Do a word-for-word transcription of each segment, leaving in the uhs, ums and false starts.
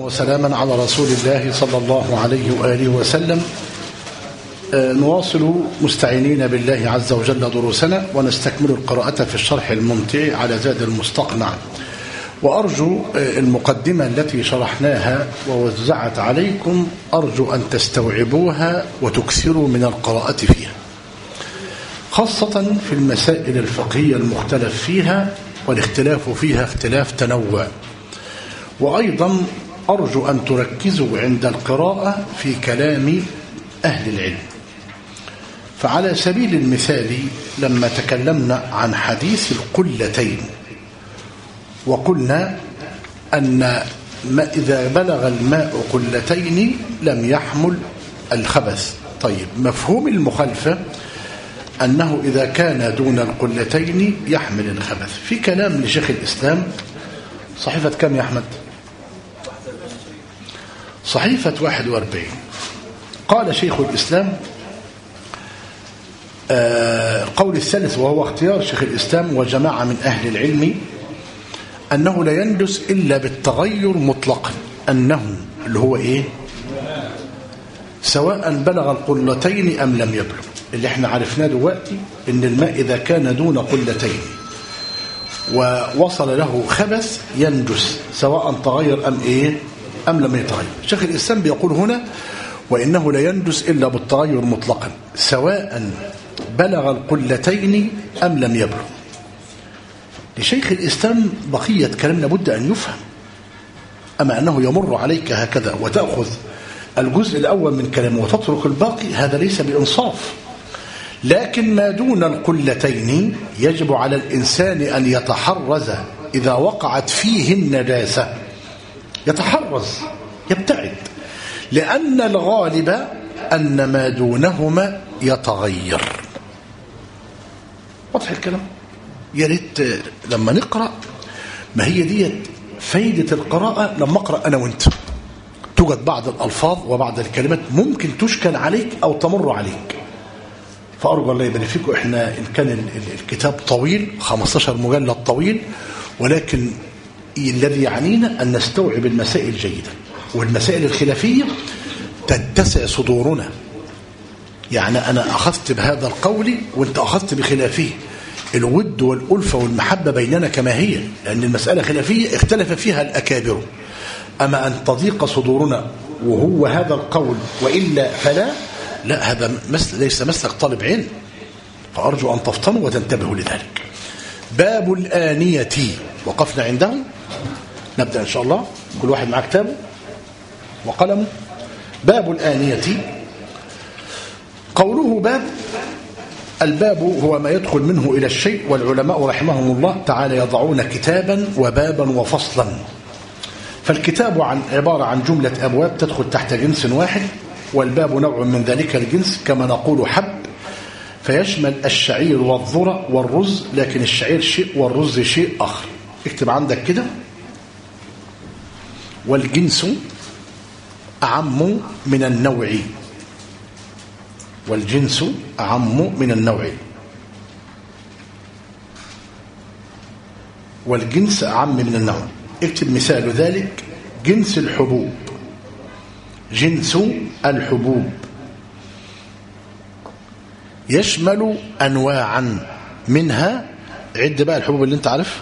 وسلاما على رسول الله صلى الله عليه وآله وسلم. نواصل مستعينين بالله عز وجل دروسنا ونستكمل القراءة في الشرح الممتع على زاد المستقنع، وأرجو المقدمة التي شرحناها ووزعت عليكم أرجو أن تستوعبوها وتكثروا من القراءة فيها، خاصة في المسائل الفقهية المختلف فيها، والاختلاف فيها اختلاف تنوع. وأيضا أرجو أن تركزوا عند القراءة في كلام أهل العلم. فعلى سبيل المثال لما تكلمنا عن حديث القلتين وقلنا أن ما إذا بلغ الماء قلتين لم يحمل الخبث. طيب، مفهوم المخالفة أنه إذا كان دون القلتين يحمل الخبث. في كلام لشيخ الإسلام، صحيفة كم يا أحمد؟ صحيفة واحد واربعين. قال شيخ الإسلام القول الثالث، وهو اختيار شيخ الإسلام وجماعة من أهل العلم، أنه لا يندس إلا بالتغير مطلقا، أنه اللي هو إيه؟ سواء بلغ القلتين أم لم يبلغ. اللي احنا عرفناه دلوقتي إن الماء إذا كان دون قلتين ووصل له خبث ينجس سواء تغير أم إيه أم لم يتغير. شيخ الإسلام بيقول هنا وإنه لا ينجس إلا بالتغير مطلقا سواء بلغ القلتين أم لم يبلغ. لشيخ الإسلام بقية كلام لابد أن يفهم. أما أنه يمر عليك هكذا وتأخذ الجزء الأول من كلامه وتترك الباقي، هذا ليس بإنصاف. لكن ما دون القلتين يجب على الإنسان أن يتحرز إذا وقعت فيه النجاسة، يتحرز يبتعد، لأن الغالب أن ما دونهما يتغير. واضح الكلام؟ يا ريت لما نقرأ، ما هي دي فايدة القراءة. لما أقرأ أنا وأنت توجد بعض الألفاظ وبعض الكلمات ممكن تشكل عليك أو تمر عليك، فأرجو الله يبارك فيكم. إحنا إن كان الكتاب طويل خمستاشر مجلد طويل، ولكن الذي يعنينا أن نستوعب المسائل جيدا، والمسائل الخلافية تتسع صدورنا. يعني أنا أخذت بهذا القول وأنت أخذت بخلافه، الود والألفة والمحبة بيننا كما هي، لأن المسألة خلافية اختلف فيها الأكابر. أما أن تضيق صدورنا وهو هذا القول وإلا فلا، لا، هذا مثل ليس مسلك طالب علم، فأرجو أن تفطنوا وتنتبهوا لذلك. باب الآنية وقفنا عنده، نبدأ إن شاء الله. كل واحد معه كتابه وقلمه. باب الآنية، قوله باب، الباب هو ما يدخل منه إلى الشيء، والعلماء رحمهم الله تعالى يضعون كتابا وبابا وفصلا. فالكتاب عن عبارة عن جملة أبواب تدخل تحت جنس واحد، والباب نوع من ذلك الجنس، كما نقول حب، فيشمل الشعير والذرة والرز، لكن الشعير شيء والرز شيء آخر. اكتب عندك كده: والجنس أعم من النوع، والجنس أعم من النوع، والجنس أعم من النوع. اكتب مثال ذلك: جنس الحبوب، جنس الحبوب يشمل أنواعا منها، عد بقى الحبوب اللي انت عارف: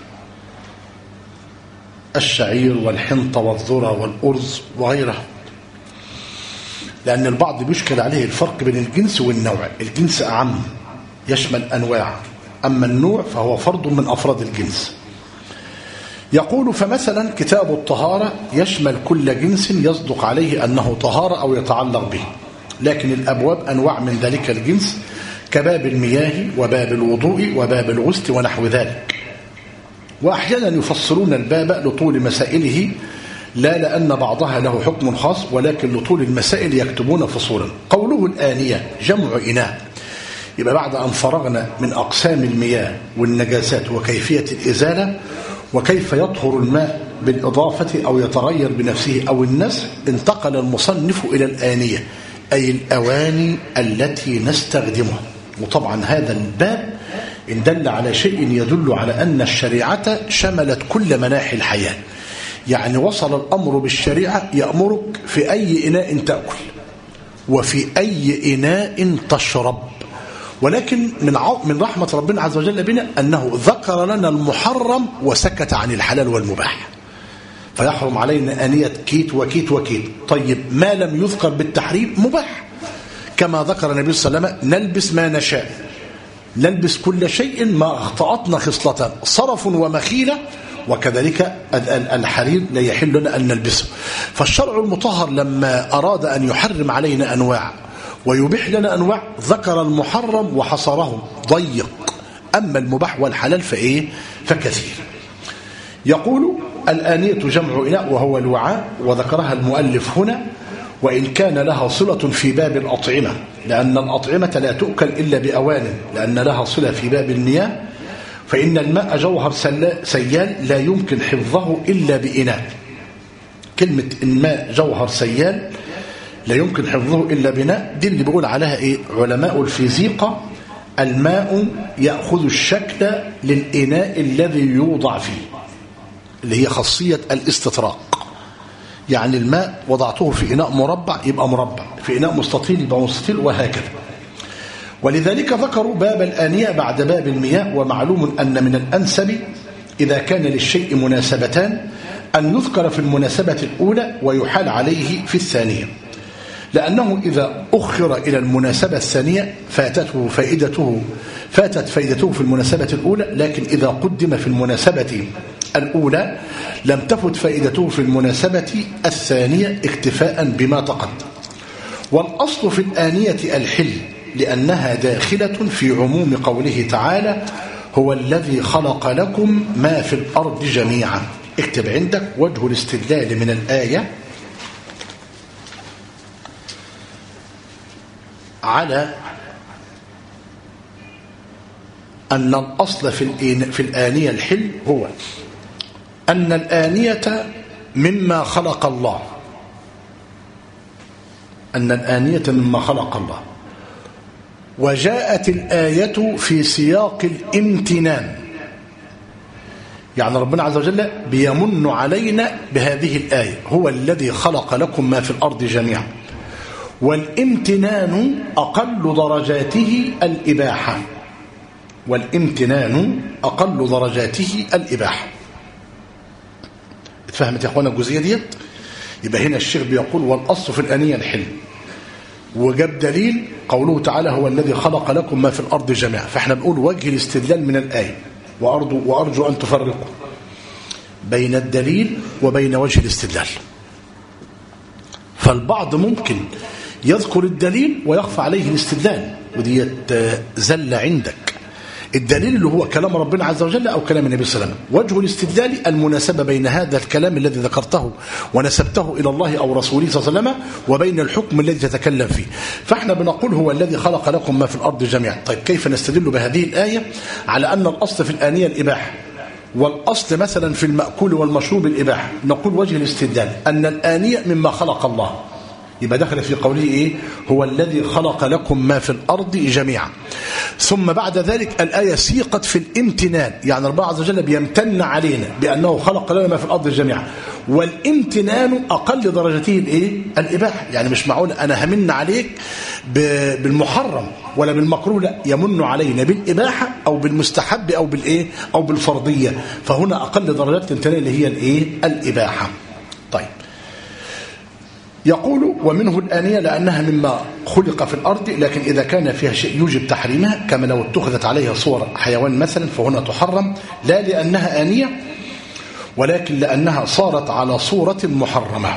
الشعير والحنطة والذرة والأرز وغيرها، لأن البعض بيشكل عليه الفرق بين الجنس والنوع. الجنس أعم يشمل أنواع، أما النوع فهو فرد من أفراد الجنس. يقول: فمثلا كتاب الطهارة يشمل كل جنس يصدق عليه أنه طهارة أو يتعلق به، لكن الأبواب أنواع من ذلك الجنس، كباب المياه وباب الوضوء وباب الغسل ونحو ذلك. وأحيانا يفصلون الباب لطول مسائله، لا لأن بعضها له حكم خاص، ولكن لطول المسائل يكتبون فصولا. قوله الآنية جمع إناء، يبقى بعد أن فرغنا من أقسام المياه والنجاسات وكيفية الإزالة وكيف يطهر الماء بالإضافة أو يتغير بنفسه أو النسخ، انتقل المصنف إلى الآنية، أي الأواني التي نستخدمها. وطبعا هذا الباب إن دل على شيء يدل على أن الشريعة شملت كل مناحي الحياة، يعني وصل الأمر بالشريعة يأمرك في أي إناء تأكل وفي أي إناء تشرب، ولكن من من رحمة ربنا عز وجل بنا أنه ذكر لنا المحرم وسكت عن الحلال والمباح، فيحرم علينا آنية كيت وكيت وكيت. طيب ما لم يذكر بالتحريم مباح، كما ذكر النبي صلى الله عليه وسلم نلبس ما نشاء، نلبس كل شيء ما اخطأتنا خصلة صرف ومخيلة، وكذلك الحرير لا يحل لنا أن نلبسه. فالشرع المطهر لما أراد أن يحرم علينا أنواع ويبيح لنا أنواع ذكر المحرم وحصره ضيق، أما المباح والحلال فإيه فكثير. يقول الآنية جمع إناء وهو الوعاء، وذكرها المؤلف هنا وإن كان لها صلة في باب الأطعمة، لأن الأطعمة لا تؤكل إلا بأوان، لأن لها صلة في باب المياه، فإن الماء جوهر سيال لا يمكن حفظه إلا بإناء. كلمة الماء جوهر سيال لا يمكن حفظه إلا بإناء، دي اللي بيقول عليها إيه علماء الفيزيقا، الماء يأخذ الشكل للإناء الذي يوضع فيه، اللي هي خاصية الاستطراق. يعني الماء وضعته في إناء مربع يبقى مربع، في إناء مستطيل يبقى مستطيل، وهكذا. ولذلك ذكروا باب الآنية بعد باب المياه. ومعلوم أن من الأنسب إذا كان للشيء مناسبتان أن يذكر في المناسبة الأولى ويحال عليه في الثانية، لأنه إذا أخر إلى المناسبة الثانية فاتته فائدته فاتت فائدته في المناسبة الأولى، لكن إذا قدم في المناسبة الأولى لم تفت فائدته في المناسبة الثانية اكتفاء بما تقدم. والأصل في الآنية الحل، لأنها داخلة في عموم قوله تعالى هو الذي خلق لكم ما في الأرض جميعا. اكتب عندك وجه الاستدلال من الآية على أن الأصل في الآنية الحل هو أن الآنية مما خلق الله، أن الآنية مما خلق الله. وجاءت الآية في سياق الامتنان، يعني ربنا عز وجل بيمن علينا بهذه الآية هو الذي خلق لكم ما في الأرض جميعا. والامتنان أقل درجاته الإباحة، والامتنان أقل درجاته الإباحة. اتفهمت يا أخوانا الجزئية ديت؟ يبقى هنا الشيخ بيقول والأصل في الآنية الحل، وجاب دليل قوله تعالى هو الذي خلق لكم ما في الأرض جميعا. فاحنا بنقول وجه الاستدلال من الآية، وأرجو, وأرجو أن تفرقوا بين الدليل وبين وجه الاستدلال. فالبعض ممكن يذكر الدليل ويخفى عليه الاستدلال، ودي زل عندك. الدليل اللي هو كلام ربنا عز وجل أو كلام النبي صلى الله عليه وسلم، وجه الاستدلال المناسبة بين هذا الكلام الذي ذكرته ونسبته إلى الله أو رسوله صلى الله عليه وسلم وبين الحكم الذي تتكلم فيه. فاحنا بنقول هو الذي خلق لكم ما في الأرض جميعا. طيب كيف نستدل بهذه الآية على أن الأصل في الآنية الإباحة، والأصل مثلا في المأكول والمشروب الإباحة؟ نقول وجه الاستدلال أن الآنية مما خلق الله، يبقى دخل في قوله إيه هو الذي خلق لكم ما في الأرض جميعا. ثم بعد ذلك الآية سيقت في الامتنان، يعني ربنا عز وجل بيمتن علينا بأنه خلق لنا ما في الأرض جميعا، والامتنان أقل درجته الإيه الإباحة. يعني مش معقول أنا همن عليك بالمحرم ولا بالمكروه، لا، يمن علينا بالإباحة أو بالمستحب أو بالإيه أو بالفرضية. فهنا أقل درجات الامتنان اللي هي الإيه الإباحة. طيب يقول ومنه الآنية لأنها مما خلق في الأرض، لكن إذا كان فيها شيء يوجب تحريمها كما لو اتخذت عليها صور حيوان مثلا فهنا تحرم، لا لأنها آنية ولكن لأنها صارت على صورة محرمة.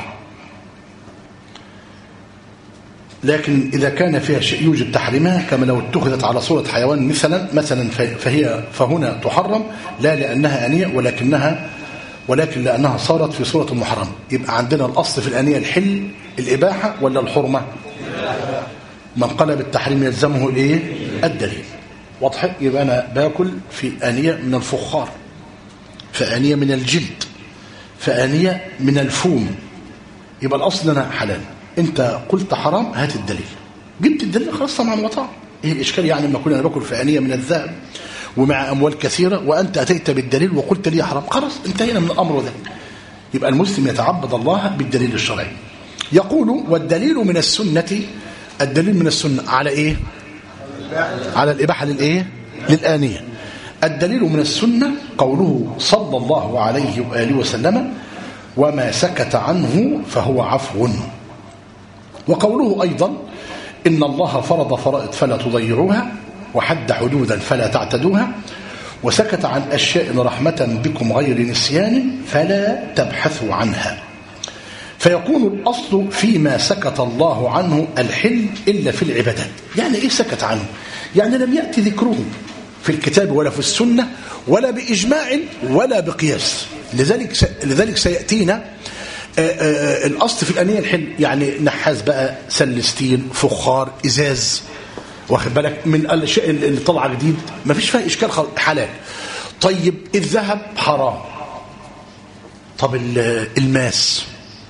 لكن إذا كان فيها شيء يوجب تحريمها كما لو اتخذت على صورة حيوان مثلا مثلا فهي فهنا تحرم، لا لأنها آنية ولكنها ولكن لأنها صارت في صورة محرمة. يبقى عندنا الأصل في الآنية الحل الإباحة ولا الحرمة؟ من قال بالتحريم يلزمه الإيه الدليل. واضح؟ يبقى أنا باكل في آنية من الفخار، في آنية من الجلد، في آنية من الفوم، يبقى الأصل أنا حلال. أنت قلت حرام، هات الدليل. جبت الدليل خلاص طبعا وطعم. إيه الإشكال يعني لما كنا باكل في آنية من الذهب ومع أموال كثيرة وأنت أتيت بالدليل وقلت لي حرام؟ خلاص انتهينا من الأمر ده. يبقى المسلم يتعبد الله بالدليل الشرعي. يقول والدليل من السنة، الدليل من السنة على إيه؟ على الإباحة للإيه؟ للآنية. الدليل من السنة قوله صلى الله عليه وآله وسلم وما سكت عنه فهو عفو. وقوله أيضا إن الله فرض فرائض فلا تضيعوها وحد حدودا فلا تعتدوها وسكت عن أشياء رحمة بكم غير نسيان فلا تبحثوا عنها. فيكون الأصل فيما سكت الله عنه الحل إلا في العبادات. يعني إيه سكت عنه؟ يعني لم يأتي ذكره في الكتاب ولا في السنة ولا بإجماع ولا بقياس. لذلك لذلك سيأتينا الأصل في الأنية الحل، يعني نحاس بقى، سلستين، فخار، إزاز، واخد بالك من الأشياء اللي طالعه جديد ما فيش فيها إشكال، حلال. طيب الذهب حرام، طب الماس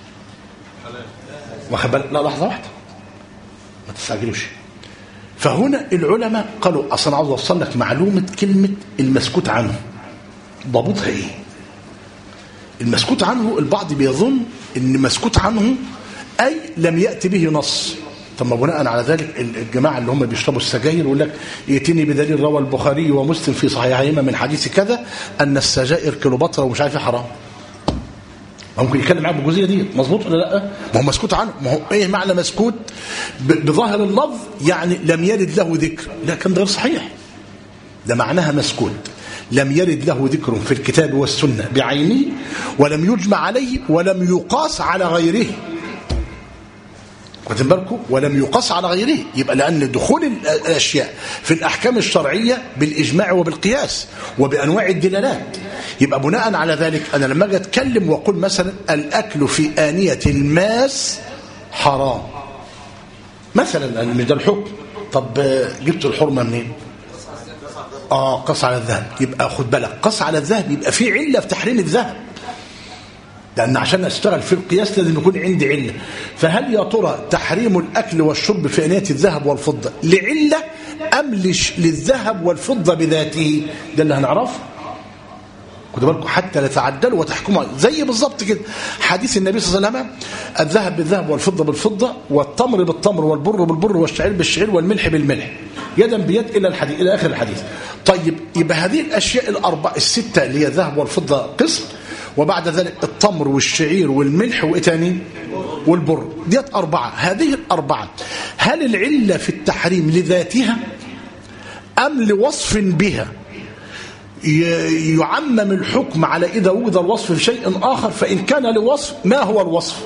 واخد بالك؟ لا لحظة واحدة ما تستعجلوش. فهنا العلماء قالوا أصلا عاوز أوصل لك معلومة كلمة المسكوت عنه ضابطها إيه. المسكوت عنه البعض بيظن إن مسكوت عنه أي لم يأتي به نص. طب ما بناء على ذلك الجماعة اللي هم بيشربوا السجاير يقول لك يأتيني بدليل روى البخاري ومسلم في صحيحهما من حديث كذا أن السجائر كيلوباترا ومش عارف ايه حرام. ممكن يتكلم معاك بالجزئيه دي مظبوط ولا لا؟ ما هو مسكوت عنه. ما هو ايه معنى مسكوت؟ بظاهر اللفظ يعني لم يرد له ذكر، لكن ده غير صحيح. ده معناها مسكوت لم يرد له ذكر في الكتاب والسنه بعينه ولم يجمع عليه ولم يقاس على غيره. واخدين بالكم؟ ولم يقاس على غيره. يبقى لأن دخول الأشياء في الأحكام الشرعية بالإجماع وبالقياس وبأنواع الدلالات. يبقى بناء على ذلك أنا لما أجي أتكلم وأقول مثلا الأكل في آنية الماس حرام مثلا، مش ده الحكم. طب جبت الحرمة منين؟ آه قص على الذهب. يبقى خد بالك قص على الذهب يبقى في علة في تحريم الذهب، لأن عشان أشتغل في القياس لازم يكون عندي علة. فهل يا ترى تحريم الأكل والشرب في آنية الذهب والفضة لعلة أم للذهب والفضة بذاته؟ ده اللي هنعرفه. خدوا بالكم حتى لا تعدلوا وتحكموا زي بالظبط كده حديث النبي صلى الله عليه وسلم الذهب بالذهب والفضة بالفضة والتمر بالتمر والبر بالبر والشعير بالشعير والملح بالملح يدا بيد إلى الحديث إلى آخر الحديث. طيب يبقى هذه الأشياء الأربع الستة اللي هي الذهب والفضة قسم، وبعد ذلك التمر والشعير والملح وإيه تاني والبر، ديت أربعة. هذه الأربعة هل العلة في التحريم لذاتها أم لوصف بها يعمم الحكم على إذا وجد الوصف في شيء آخر؟ فإن كان لوصف ما هو الوصف؟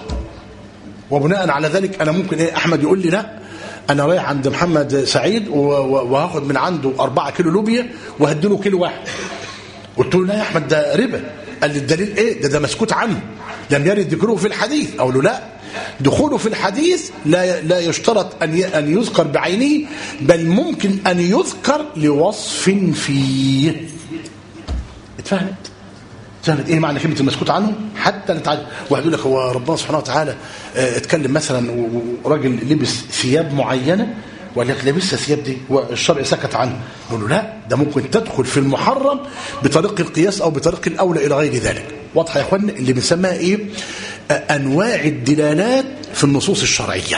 وبناء على ذلك أنا ممكن إيه أحمد يقول لي لا أنا رايح عند محمد سعيد وهاخد من عنده أربعة كيلو لوبيا وهديله كيلو واحد. قلت له لا يا أحمد ده ربا. قال لي الدليل إيه؟ ده ده مسكوت عنه لم يرد ذكره في الحديث. أقول له لا، دخوله في الحديث لا لا يشترط أن أن يذكر بعينه، بل ممكن أن يذكر لوصف فيه. اتفهمت؟ اتفهمت إيه معنى كلمة المسكوت عنه؟ حتى نتعلم. واحد يقول لك هو ربنا سبحانه وتعالى اه اتكلم مثلا وراجل لبس ثياب معينة وقال لك لبس الثياب دي والشرع سكت عنه. نقول له لا، ده ممكن تدخل في المحرم بطريق القياس أو بطريق الأولى إلى غير ذلك. واضحة يا إخوان؟ اللي بنسميها إيه؟ أنواع الدلالات في النصوص الشرعية.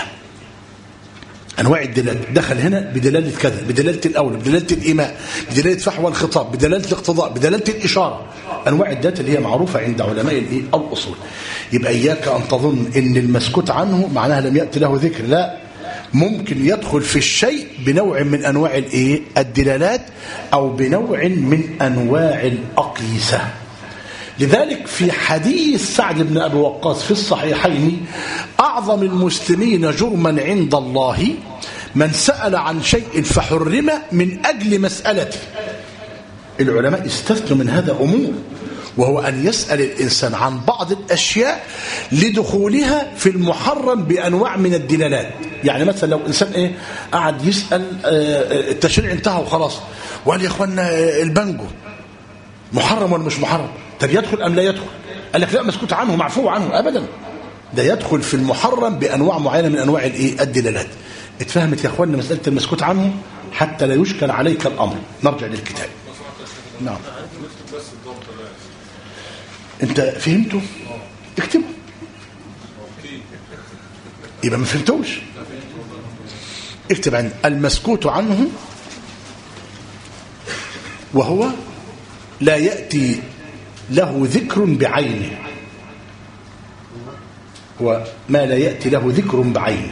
أنواع الدلالات دخل هنا بدلالة كذا، بدلالة الأولى، بدلالة الإيماء، بدلالة فحوى الخطاب، بدلالة الاقتضاء، بدلالة الإشارة. أنواع الدلالات اللي هي معروفة عند علماء الأصول. يبقى إياك أن تظن إن المسكوت عنه معناها لم يأتي له ذكر، لا، ممكن يدخل في الشيء بنوع من أنواع الإيه؟ الدلالات أو بنوع من أنواع الأقيسة. لذلك في حديث سعد بن أبي وقاص في الصحيحين أعظم المسلمين جرما عند الله من سأل عن شيء فحرم من أجل مسألته. العلماء استثنوا من هذا أمور، وهو أن يسأل الإنسان عن بعض الأشياء لدخولها في المحرم بأنواع من الدلالات. يعني مثلا لو إنسان إيه قعد يسأل التشريع انتهى وخلاص وقال يا أخوانا البنجو محرم ولا مش محرم؟ طب يدخل أم لا يدخل؟ قال لك لا مسكوت عنه معفو عنه. أبدا، ده يدخل في المحرم بأنواع معينة من أنواع الإيه؟ الدلالات. اتفهمت يا أخوانا مسألة المسكوت عنه حتى لا يشكل عليك الأمر. نرجع للكتاب. نعم. انت فهمته؟ اكتبه. يبقى ما فهمتوش. اكتب عن المسكوت عنه وهو لا يأتي له ذكر بعينه، هو ما لا يأتي له ذكر بعينه،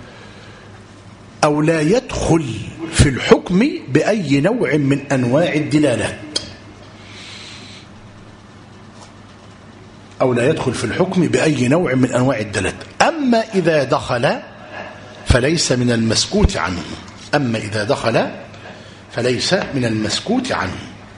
أو لا يدخل في الحكم بأي نوع من أنواع الدلالات، أو لا يدخل في الحكم بأي نوع من أنواع الدلالات. أما إذا دخل فليس من المسكوت عنه، أما إذا دخل فليس من المسكوت عنه.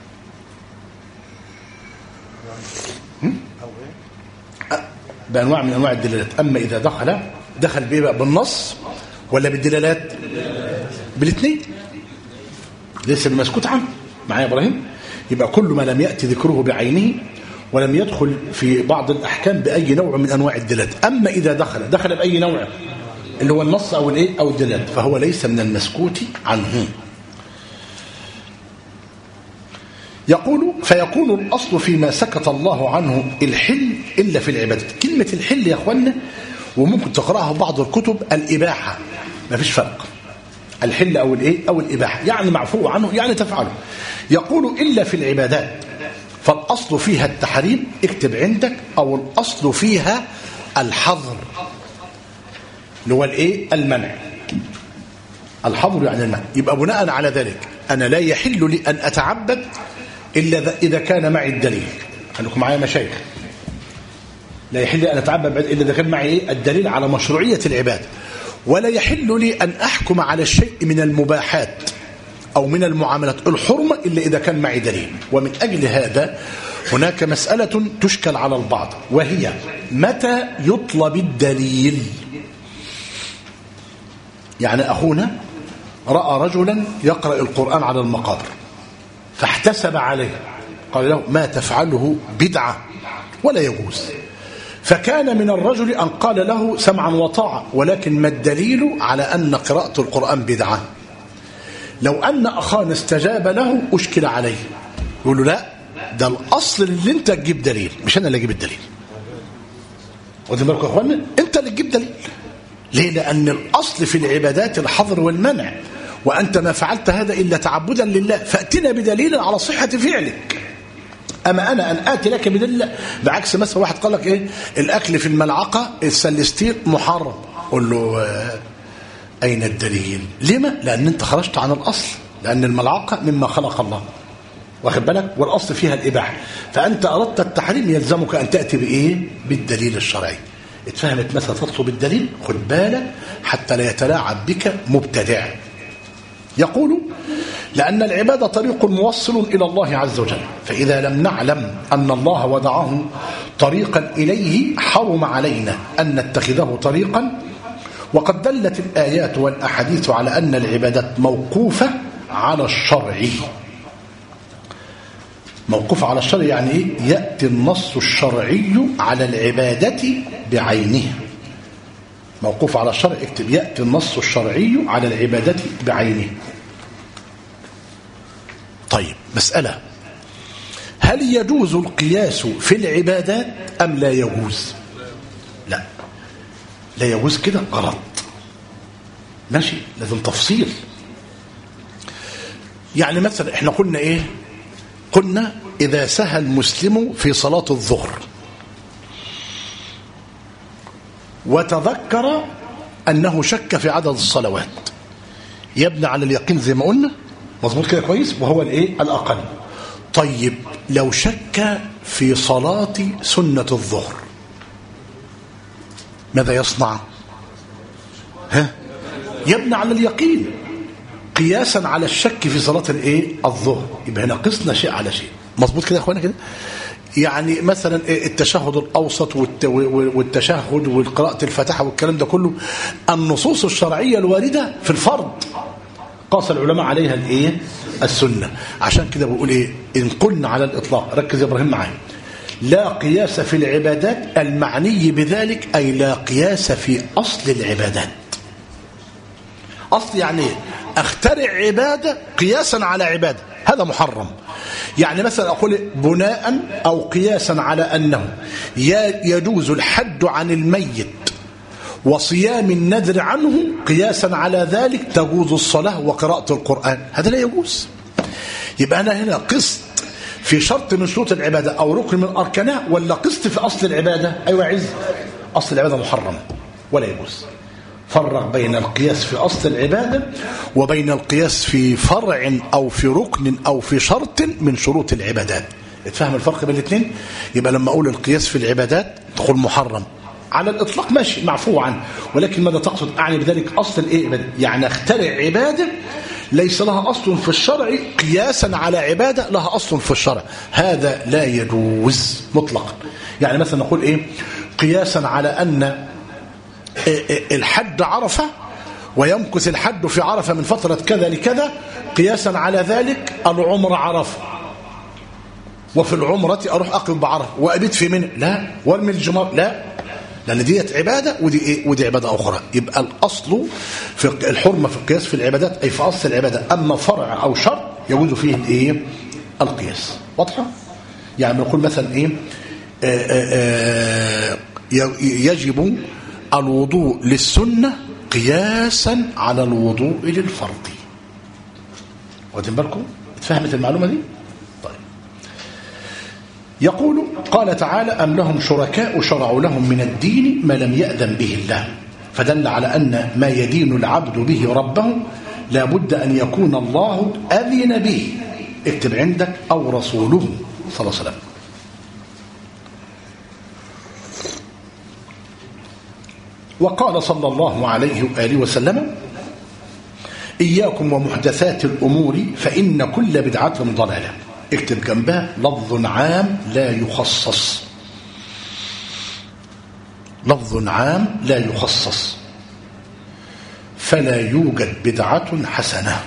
بأنواع من أنواع الدلالات. أما إذا دخل، دخل بيه بقى بالنص ولا بالدلالات؟ بالاثنين، ليس بالمسكوت عنه. معايا إبراهيم؟ يبقى كل ما لم يأتي ذكره بعينه ولم يدخل في بعض الأحكام بأي نوع من أنواع الدلالات. أما إذا دخل، دخل بأي نوع اللي هو النص أو الإيه أو الدلالات، فهو ليس من المسكوت عنه. يقول فيكون الأصل فيما سكت الله عنه الحل إلا في العبادة. كلمة الحل يا أخوانا وممكن تقرأها في بعض الكتب الإباحة، ما فيش فرق، الحل أو الإيه أو الإباحة، يعني معفو عنه يعني تفعله. يقول إلا في العبادات، فالأصل فيها التحريم، اكتب عندك، أو الأصل فيها الحظر اللي هو الإيه المنع. الحظر يعني المنع. يبقى بناء على ذلك أنا لا يحل لي أن أتعبد إلا إذا كان معي الدليل. خليكم معايا مشايخ، لا يحل لي أن أتعبد إلا إذا كان معي إيه الدليل على مشروعية العبادة. ولا يحل لي أن أحكم على الشيء من المباحات أو من المعاملات الحرمة إلا إذا كان معي دليل. ومن أجل هذا هناك مسألة تشكل على البعض، وهي متى يطلب الدليل. يعني أخونا رأى رجلا يقرأ القرآن على المقابر فاحتسب عليه، قال له ما تفعله بدعة ولا يجوز. فكان من الرجل أن قال له سمعا وطاعة، ولكن ما الدليل على أن قراءة القرآن بدعة؟ لو أن أخانا استجاب له أشكل عليه، يقول له لا، ده الأصل اللي أنت تجيب دليل، مش أنا اللي أجيب الدليل. واخدين بالكم يا أخوانا؟ أنت اللي تجيب دليل. ليه؟ لأن الأصل في العبادات الحظر والمنع، وأنت ما فعلت هذا إلا تعبدا لله، فأتنا بدليل على صحة فعلك. أما أنا أن آتي لك بدليل، بعكس مثلا واحد قال لك إيه الأكل في الملعقة السلستير محرم، قل له آه أين الدليل؟ لما؟ لأن أنت خرجت عن الأصل، لأن الملعقة مما خلق الله، واخد بالك، والأصل فيها الإباحة، فأنت أردت التحريم يلزمك أن تأتي بإيه؟ بالدليل الشرعي. اتفهمت مثلا تطلب الدليل؟ خد بالك حتى لا يتلاعب بك مبتدع. يقول لأن العبادة طريق موصل إلى الله عز وجل، فإذا لم نعلم أن الله وضعه طريقا إليه حرم علينا أن نتخذه طريقا. وقد دلت الآيات والأحاديث على أن العبادات موقوفة على الشرع. موقوفة على الشرع يعني إيه؟ يأتي النص الشرعي على العبادة بعينها. موقوف على الشرع، اكتب يأتي النص الشرعي على العبادة بعينه. طيب مسألة، هل يجوز القياس في العبادات أم لا يجوز؟ لا، لا يجوز كده غلط، ماشي، لازم تفصيل. يعني مثلا احنا قلنا ايه؟ قلنا إذا سهى المسلم في صلاة الظهر وتذكر أنه شك في عدد الصلوات، يبنى على اليقين زي ما قلنا، مظبوط كده كويس، وهو الايه الأقل. طيب لو شك في صلاة سنة الظهر ماذا يصنع؟ ها؟ يبنى على اليقين قياسا على الشك في صلاة الايه الظهر. يبقى هنا قسنا شيء على شيء، مظبوط كده يا اخوانا كده. يعني مثلا التشهد الأوسط والتشهد والقراءة الفاتحة والكلام ده كله، النصوص الشرعية الواردة في الفرض قاس العلماء عليها الايه السنة. عشان كده بقول ايه، إن قلنا على الإطلاق، ركز يا إبراهيم معايا، لا قياس في العبادات، المعني بذلك أي لا قياس في أصل العبادات. أصل يعني ايه؟ اخترع عبادة قياسا على عبادة، هذا محرم. يعني مثلا أقول بناء أو قياسا على أنه يجوز الحد عن الميت وصيام النذر عنه، قياسا على ذلك تجوز الصلاة وقراءة القرآن، هذا لا يجوز. يبقى أنا هنا قسط في شرط من شروط العبادة أو ركن من أركانها، ولا قسط في أصل العبادة؟ أيوة عز، أصل العبادة محرم ولا يجوز. فرق بين القياس في أصل العبادة وبين القياس في فرع أو في ركن أو في شرط من شروط العبادات. اتفهم الفرق بين الاثنين؟ يبقى لما أقول القياس في العبادات تقول محرم على الإطلاق ماشي معفو عنه، ولكن ماذا تقصد؟ أعني بذلك أصل الإيه؟ يعني اخترع عبادة ليس لها أصل في الشرع قياسا على عبادة لها أصل في الشرع، هذا لا يجوز مطلقا. يعني مثلا نقول إيه؟ قياسا على أن الحج عرفة ويمكث الحج في عرفة من فترة كذا لكذا، قياسا على ذلك العمر عرفة، وفي العمرة أروح أقف بعرفة وأبيت في منى، لا، وارمي الجمار، لا، لأن ديت عبادة ودي إيه؟ ودي عبادة أخرى. يبقى الأصل في الحرمة في القياس في العبادات أي في أصل العبادة، أما فرع أو شرط يجوز فيه الإيه؟ القياس. واضحة؟ يعني نقول مثلا إيه؟ آآ آآ يجب الوضوء للسنة قياسا على الوضوء للفرض. واخدين بالكم؟ اتفهمت المعلومة دي؟ طيب. يقول قال تعالى أم لهم شركاء شرعوا لهم من الدين ما لم يأذن به الله، فدل على أن ما يدين العبد به ربه لا بد أن يكون الله أذن به، اكتب عندك، أو رسوله صلى الله عليه وسلم. وقال صلى الله عليه وآله وسلم إياكم ومحدثات الأمور فإن كل بدعة ضلالة، اكتب جنبها لفظ عام لا يخصص، لفظ عام لا يخصص، فلا يوجد بدعة حسنة.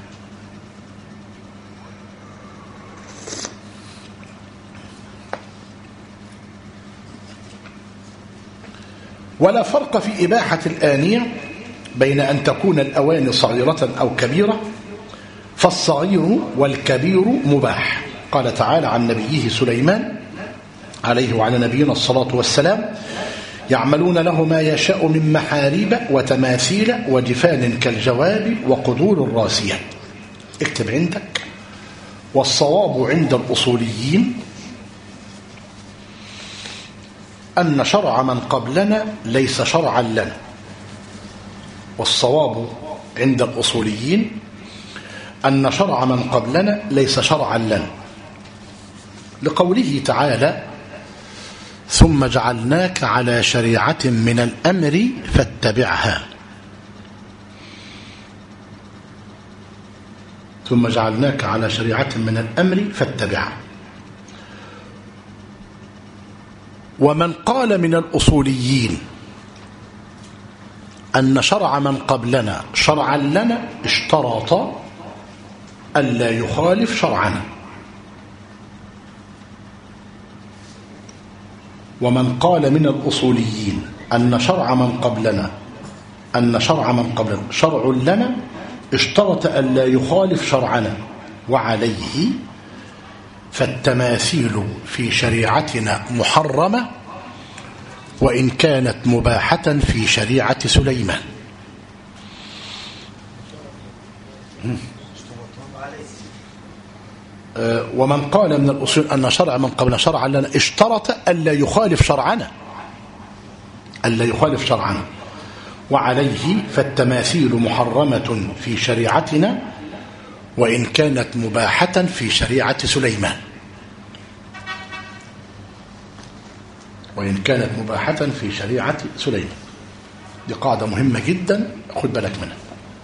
ولا فرق في إباحة الآنية بين أن تكون الأواني صغيرة أو كبيرة، فالصغير والكبير مباح. قال تعالى عن نبيه سليمان عليه وعلى نبينا الصلاة والسلام يعملون له ما يشاء من محاريب وتماثيل وجفان كالجواب وقدور الراسيات، اكتب عندك. والصواب عند الأصوليين أن شرع من قبلنا ليس شرعا لنا. والصواب عند الأصوليين أن شرع من قبلنا ليس شرعا لنا، لقوله تعالى ثم جعلناك على شريعة من الأمر فاتبعها، ثم جعلناك على شريعة من الأمر فاتبعها. ومن قال من الأصوليين أن شرع من قبلنا شرعا لنا اشترط ألا يخالف شرعنا. ومن قال من الأصوليين أن شرع من قبلنا أن شرع من قبلنا شرع لنا اشترط ألا يخالف شرعنا، وعليه فالتماثيل في شريعتنا محرمة وإن كانت مباحة في شريعة سليمان. ومن قال من الأصول أن شرع من قبل شرعا لنا اشترط ألا يخالف شرعنا ألا يخالف شرعنا وعليه فالتماثيل محرمة في شريعتنا وإن كانت مباحة في شريعة سليمان وإن كانت مباحة في شريعة سليمان. دي قاعدة مهمة جدا، خد بالك منها.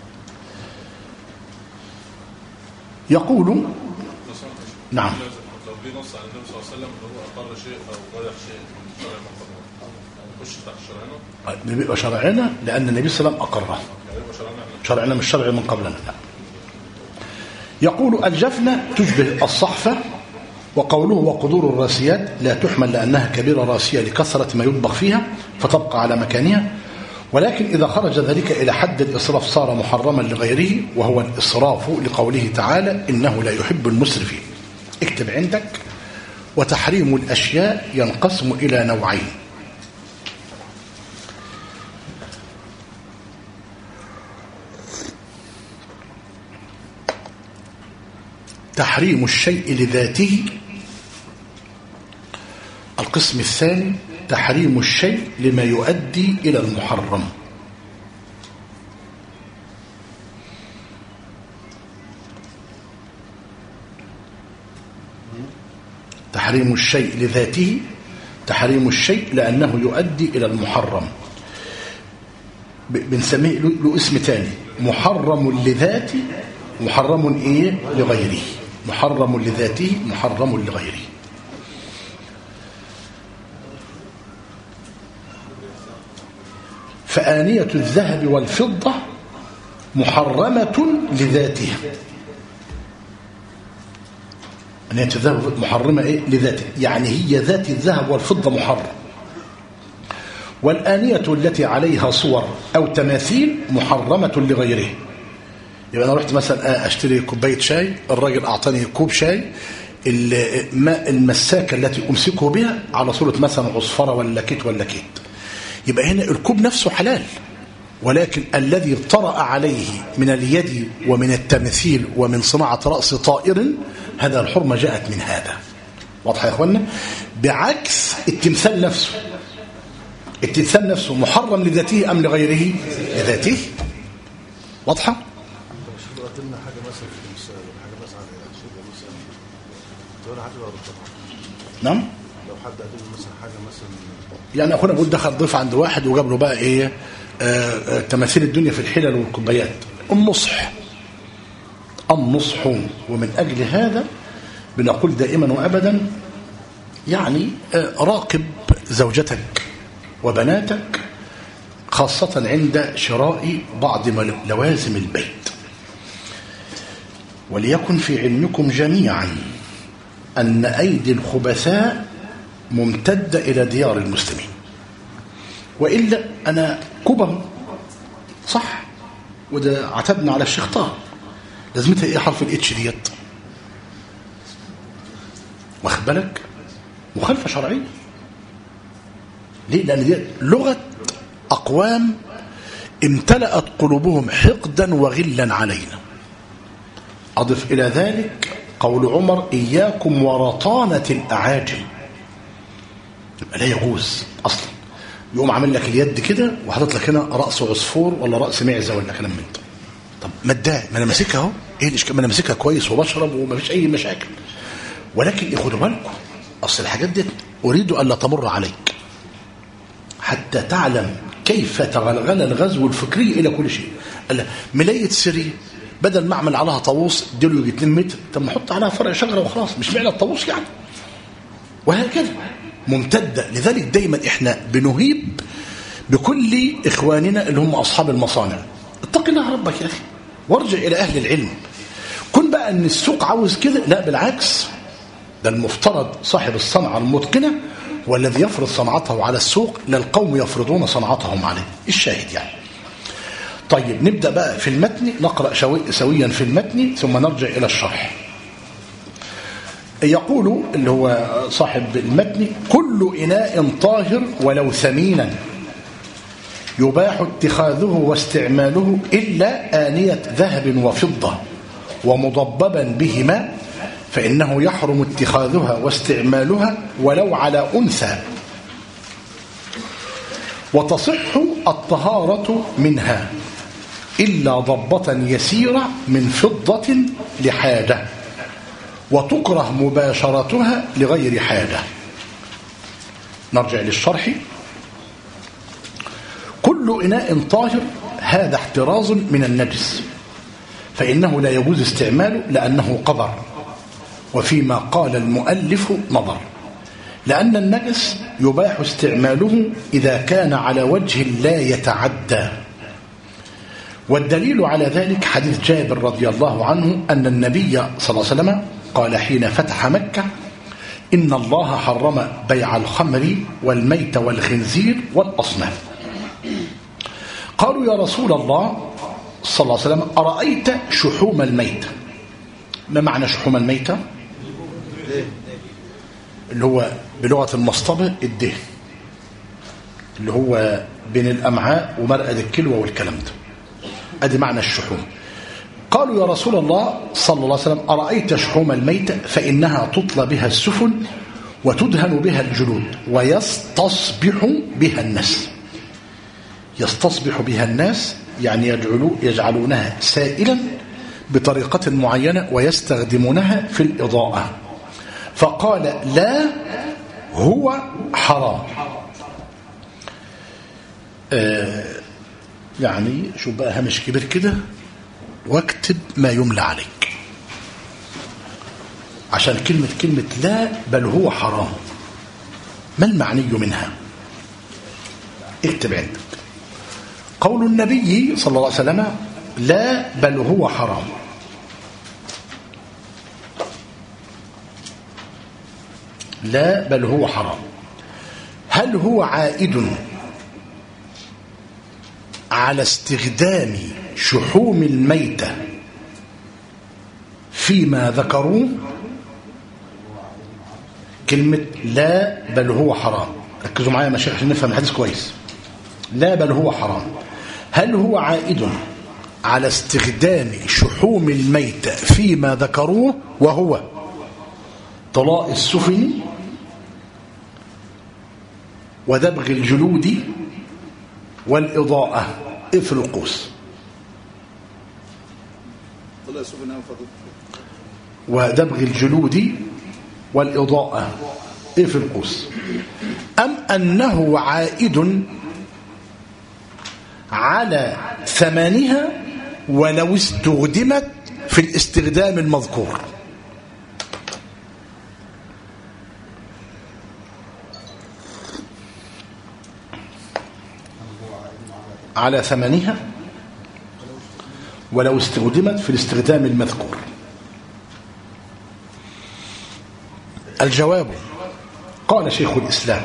يقول نعم لو في نص عن النبي صلى الله عليه وسلم ان هو اقر شيء او غير شيء من شرع من يخش تحت شرعنا، بيبقى شرعنا لان النبي صلى الله عليه وسلم اقره. شرعنا مش شرع من قبلنا، لا. يقول الجفنة تشبه الصحفة، وقوله وقدور الراسيات لا تحمل لأنها كبيرة راسية لكثرة ما يطبخ فيها فتبقى على مكانها، ولكن إذا خرج ذلك إلى حد الإسراف صار محرما لغيره، وهو الإسراف لقوله تعالى إنه لا يحب المسرفين. اكتب عندك: وتحريم الأشياء ينقسم إلى نوعين. تحريم الشيء لذاته. القسم الثاني تحريم الشيء لما يؤدي إلى المحرم. تحريم الشيء لذاته، تحريم الشيء لأنه يؤدي إلى المحرم. بنسميه له اسم تاني: محرم لذاته، محرم إيه لغيره. محرم لذاته، محرم لغيره. فآنية الذهب والفضة محرمة لذاتها. آنية الذهب محرمة إيه لذاتها، يعني هي ذات الذهب والفضة محرم. والآنية التي عليها صور أو تماثيل محرمة لغيره. يبقى أنا رحت مثلا أشتري كوباية شاي، الراجل أعطاني كوب شاي، الماء المساكة التي أمسكه بها على صورة مثلا عصفرة ولا كيت ولا كيت، يبقى هنا الكوب نفسه حلال، ولكن الذي طرأ عليه من اليد ومن التمثيل ومن صناعة رأس طائر، هذا الحرمة جاءت من هذا. واضح يا أخوانا؟ بعكس التمثال نفسه، التمثال نفسه محرم لذاته أم لغيره؟ لذاته. واضحة؟ نعم. لو حد قدم مثلا حاجه مثلا، يعني اخونا بيقول دخل ضيف عند واحد وجاب له بقى ايه آه تماثيل الدنيا في الحلل والكوبايات، النصح النصح ومن اجل هذا بنقول دائما وابدا يعني آه راقب زوجتك وبناتك، خاصة عند شراء بعض لوازم البيت. وليكن في علمكم جميعا أن أيدي الخبثاء ممتدة إلى ديار المسلمين، وإلا أنا كوبهم صح، وده عتبنا على الشيخ طه، لازمتها إيه حرف الإتش ديت؟ واخد بالك؟ مخالفة شرعية. ليه؟ لأن دي لغة أقوام امتلأت قلوبهم حقدا وغلا علينا. أضف إلى ذلك قول عمر: إياكم ورطانة الأعاجم. لا يجوز أصلا. يقوم عامل لك اليد كده وحاطط لك هنا رأس عصفور ولا رأس معزة ولا كلام من ده. طب ما اتضايق، ما أنا ماسكها أهو، إيه الإشكال؟ ما أنا ماسكها كويس وبشرب وما فيش أي مشاكل. ولكن خدوا بالكم، أصل الحاجات دي أريد أن لا تمر عليك حتى تعلم كيف تغلغل الغزو الفكري إلى كل شيء. قال ملاية سرية بدل ما اعمل عليها طاووس اديله يجي اتنين متر، طب ما احط عليها فرع شجره وخلاص، مش معنى الطاووس يعني. وهكذا ممتده. لذلك دايما احنا بنهيب بكل اخواننا اللي هم اصحاب المصانع: اتق الله ربك يا اخي وارجع الى اهل العلم. كن بقى ان السوق عاوز كده، لا بالعكس، ده المفترض صاحب الصنعه المتقنه هو الذي يفرض صنعته على السوق، لا القوم يفرضون صنعتهم عليه. الشاهد يعني. طيب نبدأ بقى في المتن، نقرأ سويا في المتن ثم نرجع إلى الشرح. يقول اللي هو صاحب المتن: كل إناء طاهر ولو ثمينا يباح اتخاذه واستعماله إلا آنية ذهب وفضة ومضببا بهما، فإنه يحرم اتخاذها واستعمالها ولو على أنثى، وتصح الطهارة منها إلا ضبة يسيرة من فضة لحاجة، وتكره مباشرتها لغير حاجة. نرجع للشرح. كل إناء طاهر هذا احتراز من النجس، فإنه لا يجوز استعماله لأنه قذر، وفيما قال المؤلف نظر، لأن النجس يباح استعماله إذا كان على وجه لا يتعدى. والدليل على ذلك حديث جابر رضي الله عنه أن النبي صلى الله عليه وسلم قال حين فتح مكة: إن الله حرم بيع الخمر والميت والخنزير والأصنام. قالوا: يا رسول الله صلى الله عليه وسلم، أرأيت شحوم الميت؟ ما معنى شحوم الميتة؟ اللي هو بلغة المصطبة الدهن اللي هو بين الأمعاء ومرقد الكلوة والكلام ده. أدي معنى الشحوم. قالوا يا رسول الله صلى الله عليه وسلم أرأيت شحوم الميتة فإنها تطلى بها السفن وتدهن بها الجلود ويستصبح بها الناس. يستصبح بها الناس يعني يجعلونها سائلا بطريقة معينة ويستخدمونها في الإضاءة. فقال لا هو حرام. آه يعني شو بقى همش كبير كده واكتب ما يملى عليك عشان كلمة كلمة لا بل هو حرام ما المعني منها؟ اكتب عندك قول النبي صلى الله عليه وسلم لا بل هو حرام. لا بل هو حرام. هل هو عائد على استخدام شحوم الميتة فيما ذكروه؟ كلمة لا بل هو حرام، ركزوا معايا يا مشايخ عشان نفهم الحديث كويس. لا بل هو حرام، هل هو عائد على استخدام شحوم الميتة فيما ذكروه وهو طلاء السفن ودبغ الجلود والإضاءة في القوس؟ ودبغ الجلود والإضاءة في القوس، أم أنه عائد على ثمنها ولو استخدمت في الاستخدام المذكور؟ على ثمنها ولو استخدمت في الاستخدام المذكور. الجواب قال شيخ الإسلام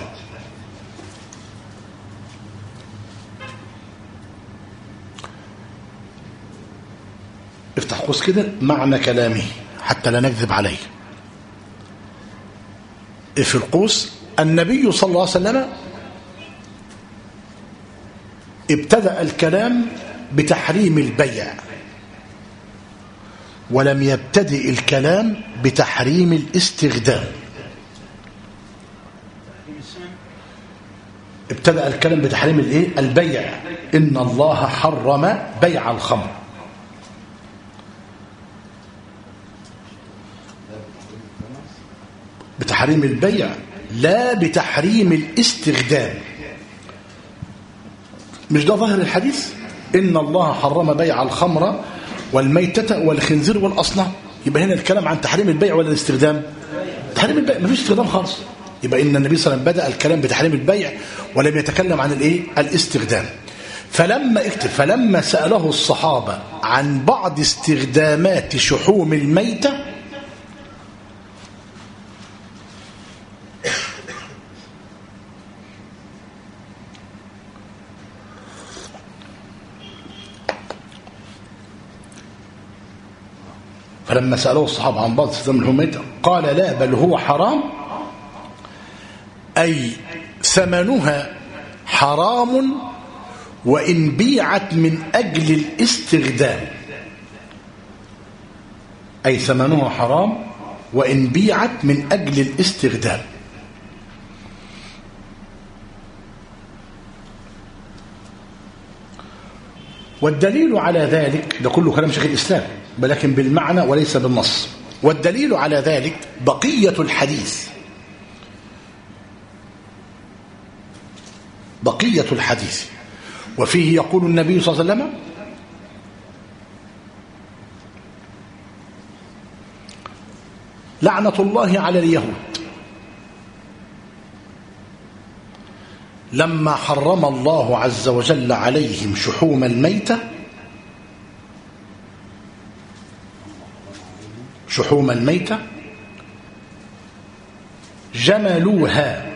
افتح قوس كده معنى كلامه حتى لا نكذب عليه في القوس. النبي صلى الله عليه وسلم ابتدأ الكلام بتحريم البيع ولم يبتدئ الكلام بتحريم الاستخدام. ابتدأ الكلام بتحريم الايه؟ البيع. إن الله حرم بيع الخمر. بتحريم البيع لا بتحريم الاستخدام. مش ده ظاهر الحديث؟ إن الله حرم بيع الخمر والميتة والخنزير والأصنام. يبقى هنا الكلام عن تحريم البيع ولا الاستخدام؟ تحريم البيع، مفيش استخدام خالص. يبقى إن النبي صلى الله عليه وسلم بدأ الكلام بتحريم البيع ولم يتكلم عن الايه؟ الاستخدام. فلما اكتب فلما سأله الصحابة عن بعض استخدامات شحوم الميتة فلما سألوه الصحابة عن بعض استخدام الميتة قال لا بل هو حرام، أي ثمنها حرام وإن بيعت من أجل الاستخدام. أي ثمنها حرام وإن بيعت من أجل الاستخدام. والدليل على ذلك ده كله كلام شيخ الإسلام ولكن بالمعنى وليس بالنص. والدليل على ذلك بقية الحديث بقية الحديث وفيه يقول النبي صلى الله عليه وسلم لعنة الله على اليهود لما حرم الله عز وجل عليهم شحوم الميتة شحوم الميتة جملوها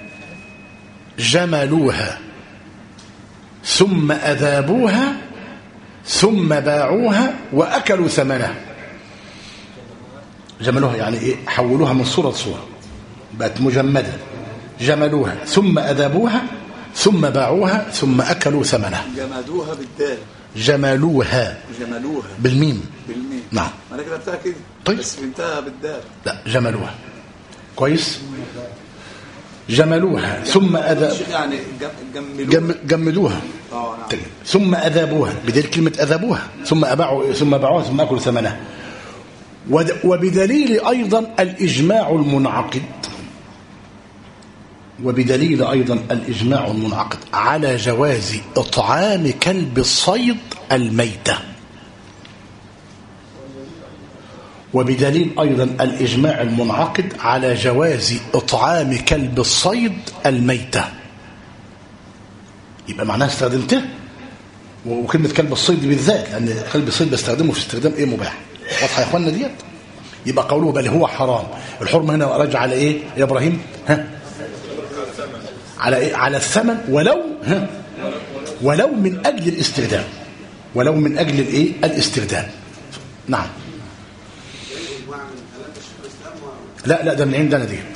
جملوها ثم أذابوها ثم باعوها وأكلوا ثمنها. جملوها يعني إيه؟ حولوها من صورة صورة بقت مجمدة. جملوها ثم أذابوها ثم باعوها ثم أكلوا ثمنها. جمدوها بالدال. جملوها جملوها بالميم. بالميم. نعم. أنا كتبتها كده. طيب. بس فهمتها بالدال. لا جملوها. كويس. جملوها ثم أذاب يعني جملوها. جم... جمدوها. اه نعم. ثم أذابوها بدل كلمة أذابوها ثم أباعوا ثم باعوها ثم أكلوا ثمنها. وبدليل أيضا الإجماع المنعقد وبدليل أيضا الإجماع المنعقد على جواز إطعام كلب الصيد الميتة. وبدليل أيضا الإجماع المنعقد على جواز إطعام كلب الصيد الميتة. يبقى معناها استخدمته، وكلمة كلب الصيد بالذات لأن كلب الصيد بستخدمه في استخدام إيه مباح. واضحة يا إخواننا ديت؟ يبقى قوله بل هو حرام. الحرمة هنا راجع على إيه يا إبراهيم؟ ها؟ على إيه؟ على الثمن ولو ها؟ ولو من أجل الاستخدام. ولو من أجل الإيه؟ الاستخدام. نعم. لا لا ده من عندنا دي.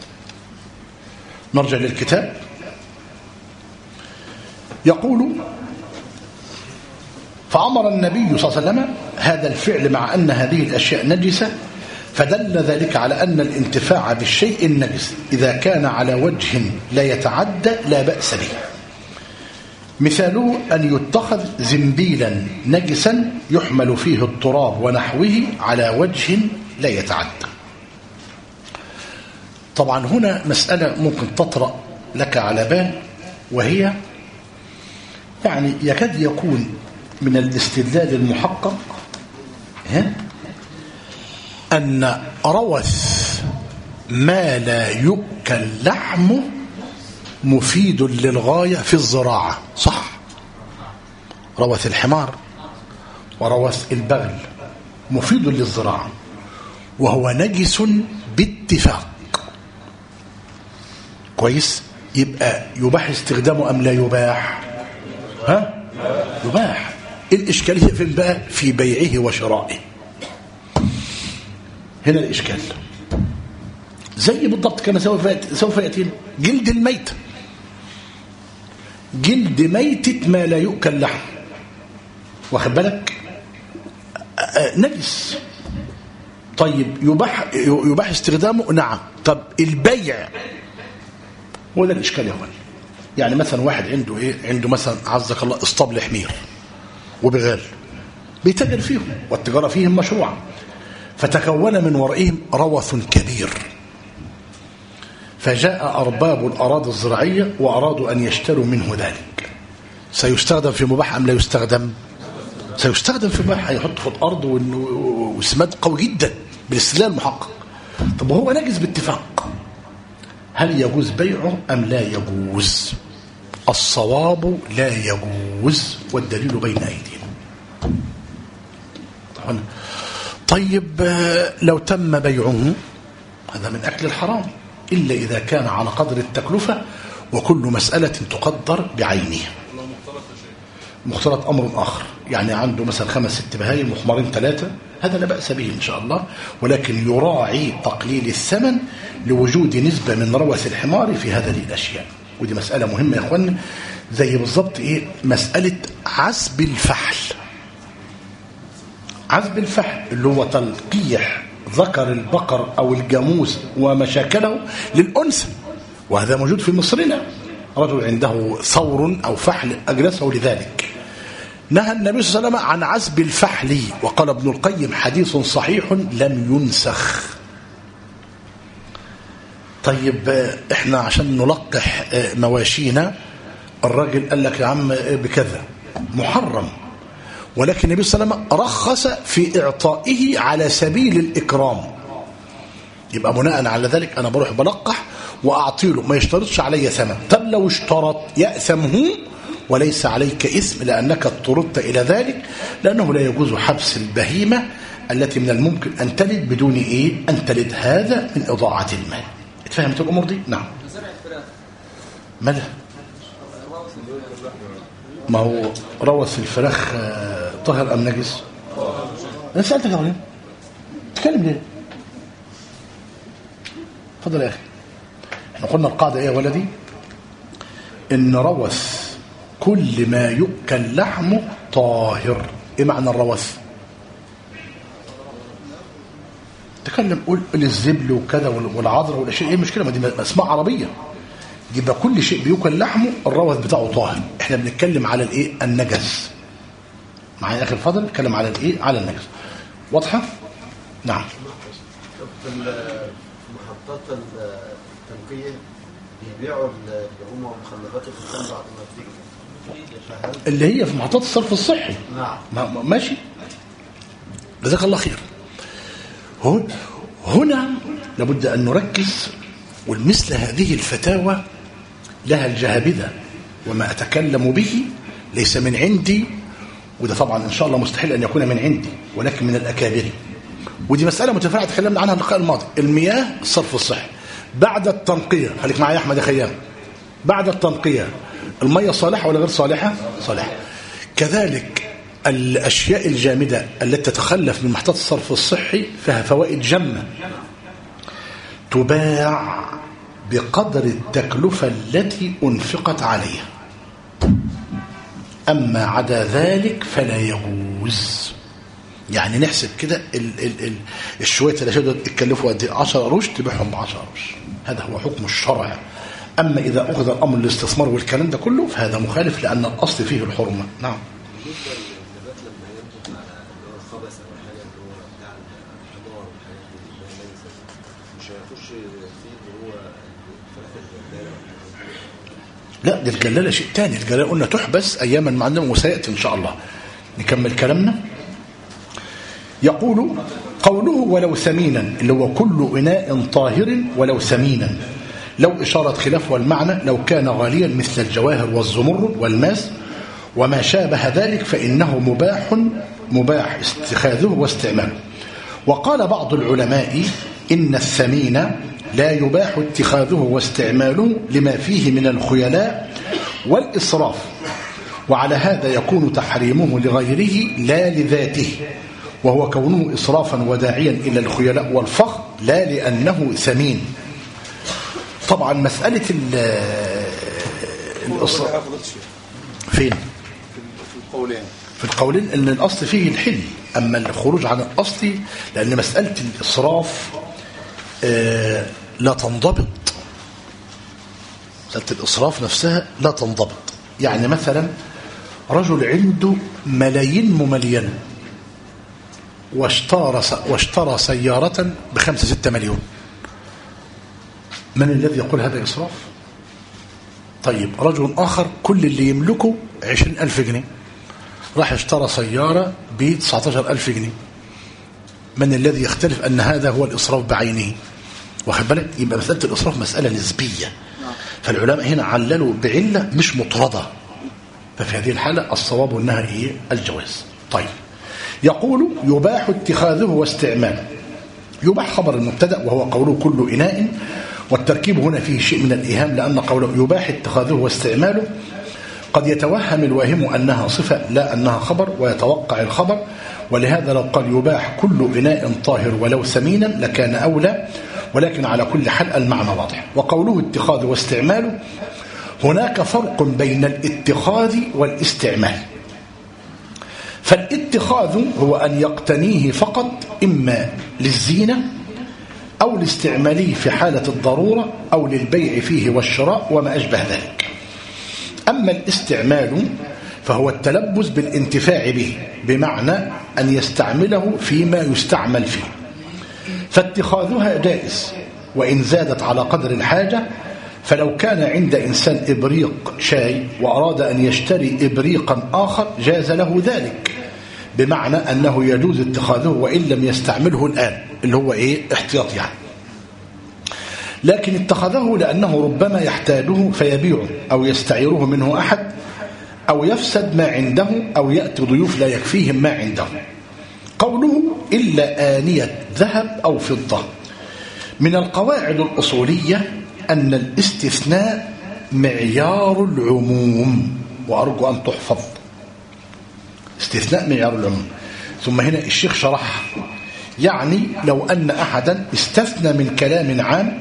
نرجع للكتاب. يقول فأمر النبي صلى الله عليه وسلم هذا الفعل مع أن هذه الأشياء نجسة، فدل ذلك على أن الانتفاع بالشيء النجس إذا كان على وجه لا يتعدى لا بأس به. مثاله أن يتخذ زنبيلا نجسا يحمل فيه التراب ونحوه على وجه لا يتعدى. طبعا هنا مسألة ممكن تطرأ لك على بال، وهي يعني يكاد يكون من الاستدلال المحقق ها أن روث ما لا يؤكل لحمه مفيد للغاية في الزراعة. صح؟ روث الحمار وروث البغل مفيد للزراعة وهو نجس باتفاق. كويس؟ يبقى يباح استخدامه أم لا يباح؟ ها؟ يباح. الإشكالية فين بقى؟ في بيعه وشرائه. هنا الإشكال زي بالضبط كما سوف يأتينا جلد الميت. جلد ميتة ما لا يؤكل لحم، واخد بالك؟ نجس. طيب يباح يباح استخدامه؟ نعم. طب البيع هو ده الإشكال يا اخوان. يعني مثلا واحد عنده ايه؟ عنده مثلا عزك الله اسطبل حمير وبغال بيتاجر فيهم والتجارة فيهم مشروعة، فتكون من ورائهم روث كبير، فجاء أرباب الأراضي الزراعية وأرادوا أن يشتروا منه ذلك. سيستخدم في مباح أم لا يستخدم؟ سيستخدم في مباح. هيحط في الأرض وسماد قوي جدا بالاستدلال المحقق. طب وهو نجس باتفاق، هل يجوز بيعه أم لا يجوز؟ الصواب لا يجوز والدليل بين أيدينا. طيب لو تم بيعه هذا من أكل الحرام، إلا إذا كان على قدر التكلفة، وكل مسألة تقدر بعينها. مختلط أمر آخر، يعني عنده مثلا خمس ست بهايم وحمارين ثلاثة، هذا لا بأس به إن شاء الله، ولكن يراعي تقليل الثمن لوجود نسبة من روث الحمار في هذه الأشياء. ودي مسألة مهمة يا أخوان، زي بالضبط إيه؟ مسألة عزب الفحل. عزب الفحل اللي هو تلقيح ذكر البقر أو الجاموس ومشاكله للأنثى، وهذا موجود في مصرنا. رجل عنده ثور أو فحل أجلسه لذلك. نهى النبي صلى الله عليه وسلم عن عزب الفحل، وقال ابن القيم حديث صحيح لم ينسخ. طيب احنا عشان نلقح مواشينا، الراجل قال لك يا عم بكذا محرم، ولكن النبي صلى الله عليه وسلم رخص في إعطائه على سبيل الإكرام. يبقى بناء على ذلك أنا بروح بلقح وأعطيله، ما يشترطش علي ثمن. طب لو اشترط يأثم هو وليس عليك إثم، لأنك اضطررت إلى ذلك، لأنه لا يجوز حبس البهيمة التي من الممكن أن تلد بدون إيه؟ أن تلد. هذا من إضاعة المال. اتفهمت الأمور دي؟ نعم. ماذا؟ ما هو روث الفراخ طهر أم نجس؟ أنا سألتك يا وليد تتكلم ليه؟ تفضل يا أخي. احنا قلنا القاعدة ايه يا ولدي؟ ان روث كل ما يؤكل لحمه طاهر. ايه معنى الروث؟ تكلم قول الزبل وكذا والعذرة والاشياء، ايه المشكلة؟ ما دي اسماء عربية. يبقى كل شيء بيؤكل لحمه الروث بتاعه طاهر. احنا بنتكلم على الايه؟ النجس. معايا يا اخي الفاضل؟ نتكلم على الايه؟ على النجس. واضحة؟ نعم. في محطات التنقية بيبيعوا اللحوم ومخلفات الإنسان بعد ما بتيجي، اللي هي في محطات الصرف الصحي. نعم ماشي، جزاك الله خير. هنا لابد أن نركز، والمثل هذه الفتاوى لها الجهابذة، وما أتكلم به ليس من عندي، وده طبعا إن شاء الله مستحيل أن يكون من عندي، ولكن من الأكابر. ودي مسألة متفرعة تكلمنا عنها اللقاء الماضي. المياه الصرف الصحي بعد التنقية، خليك معايا يا أحمد يا خيام، بعد التنقية المياه صالحة ولا غير صالحة؟ صالحة. كذلك الأشياء الجامدة التي تتخلف من محطات الصرف الصحي فيها فوائد جمة، تباع بقدر التكلفة التي أنفقت عليها. أما عدا ذلك فلا يجوز. يعني نحسب كده الشوية الأشياء دول اتكلفوا قد ايه؟ عشرة قروش، تبيعهم ب عشرة قروش. هذا هو حكم الشرع. أما إذا أخذ الأمر للاستثمار والكلام ده كله فهذا مخالف، لأن الأصل فيه الحرمة. نعم. لا، دي الجلالة شيء تاني. الجلالة قلنا تحبس أياما معلومة وسيأتي إن شاء الله. نكمل كلامنا. يقول قوله ولو ثمينا، اللي هو كل إناء طاهر ولو ثمينا، لو إشارة خلاف والمعنى، لو كان غاليا مثل الجواهر والزمرد والماس وما شابه ذلك فإنه مباح مباح استخاذه واستعماله. وقال بعض العلماء إن الثمين لا يباح اتخاذه واستعماله لما فيه من الخيلاء والإسراف، وعلى هذا يكون تحريمه لغيره لا لذاته، وهو كونه إسرافا وداعيا إلى الخيلاء والفخر لا لأنه ثمين. طبعا مسألة الإسراف فين؟ في القولين في القولين أن الأصل فيه الحل، أما الخروج عن الأصل لأن مسألة الإسراف آه لا تنضبط. مسألة الإسراف نفسها لا تنضبط. يعني مثلا رجل عنده ملايين مملينة واشترى واشترى سيارة بخمسة ستة مليون، من الذي يقول هذا إسراف؟ طيب رجل آخر كل اللي يملكه عشرين ألف جنيه، راح اشترى سيارة بتسعتاشر ألف جنيه، من الذي يختلف أن هذا هو الإسراف بعينه؟ واخد بالك؟ يبقى مسألة الإسراف مسألة نسبية، فالعلماء هنا عللوا بعلة مش مطردة، ففي هذه الحالة الصواب أنها إيه؟ الجواز. طيب يقول يباح اتخاذه واستعماله. يباح خبر المبتدأ وهو قوله كل إناء، والتركيب هنا فيه شيء من الإيهام، لأن قوله يباح اتخاذه واستعماله قد يتوهم الواهم أنها صفة لا أنها خبر، ويتوقع الخبر، ولهذا لو قال يباح كل إناء طاهر ولو ثمينا لكان أولى، ولكن على كل حال المعنى واضح. وقوله اتخاذ واستعماله هناك فرق بين الاتخاذ والاستعمال. فالاتخاذ هو أن يقتنيه فقط إما للزينة أو لاستعماله في حالة الضرورة أو للبيع فيه والشراء وما أشبه ذلك. أما الاستعمال فهو التلبس بالانتفاع به، بمعنى أن يستعمله فيما يستعمل فيه، فاتخاذها جائز وإن زادت على قدر الحاجة. فلو كان عند إنسان إبريق شاي وأراد أن يشتري إبريقا آخر جاز له ذلك، بمعنى أنه يجوز اتخاذه وإن لم يستعمله الآن، اللي هو إيه؟ احتياط يعني. لكن اتخذه لأنه ربما يحتاجه فيبيعه أو يستعيره منه أحد، أو يفسد ما عنده، أو يأتي ضيوف لا يكفيهم ما عنده. قوله إلا آنية ذهب أو فضة. من القواعد الأصولية أن الاستثناء معيار العموم، وأرجو أن تحفظ. استثناء معيار العموم. ثم هنا الشيخ شرح، يعني لو أن أحدا استثنى من كلام عام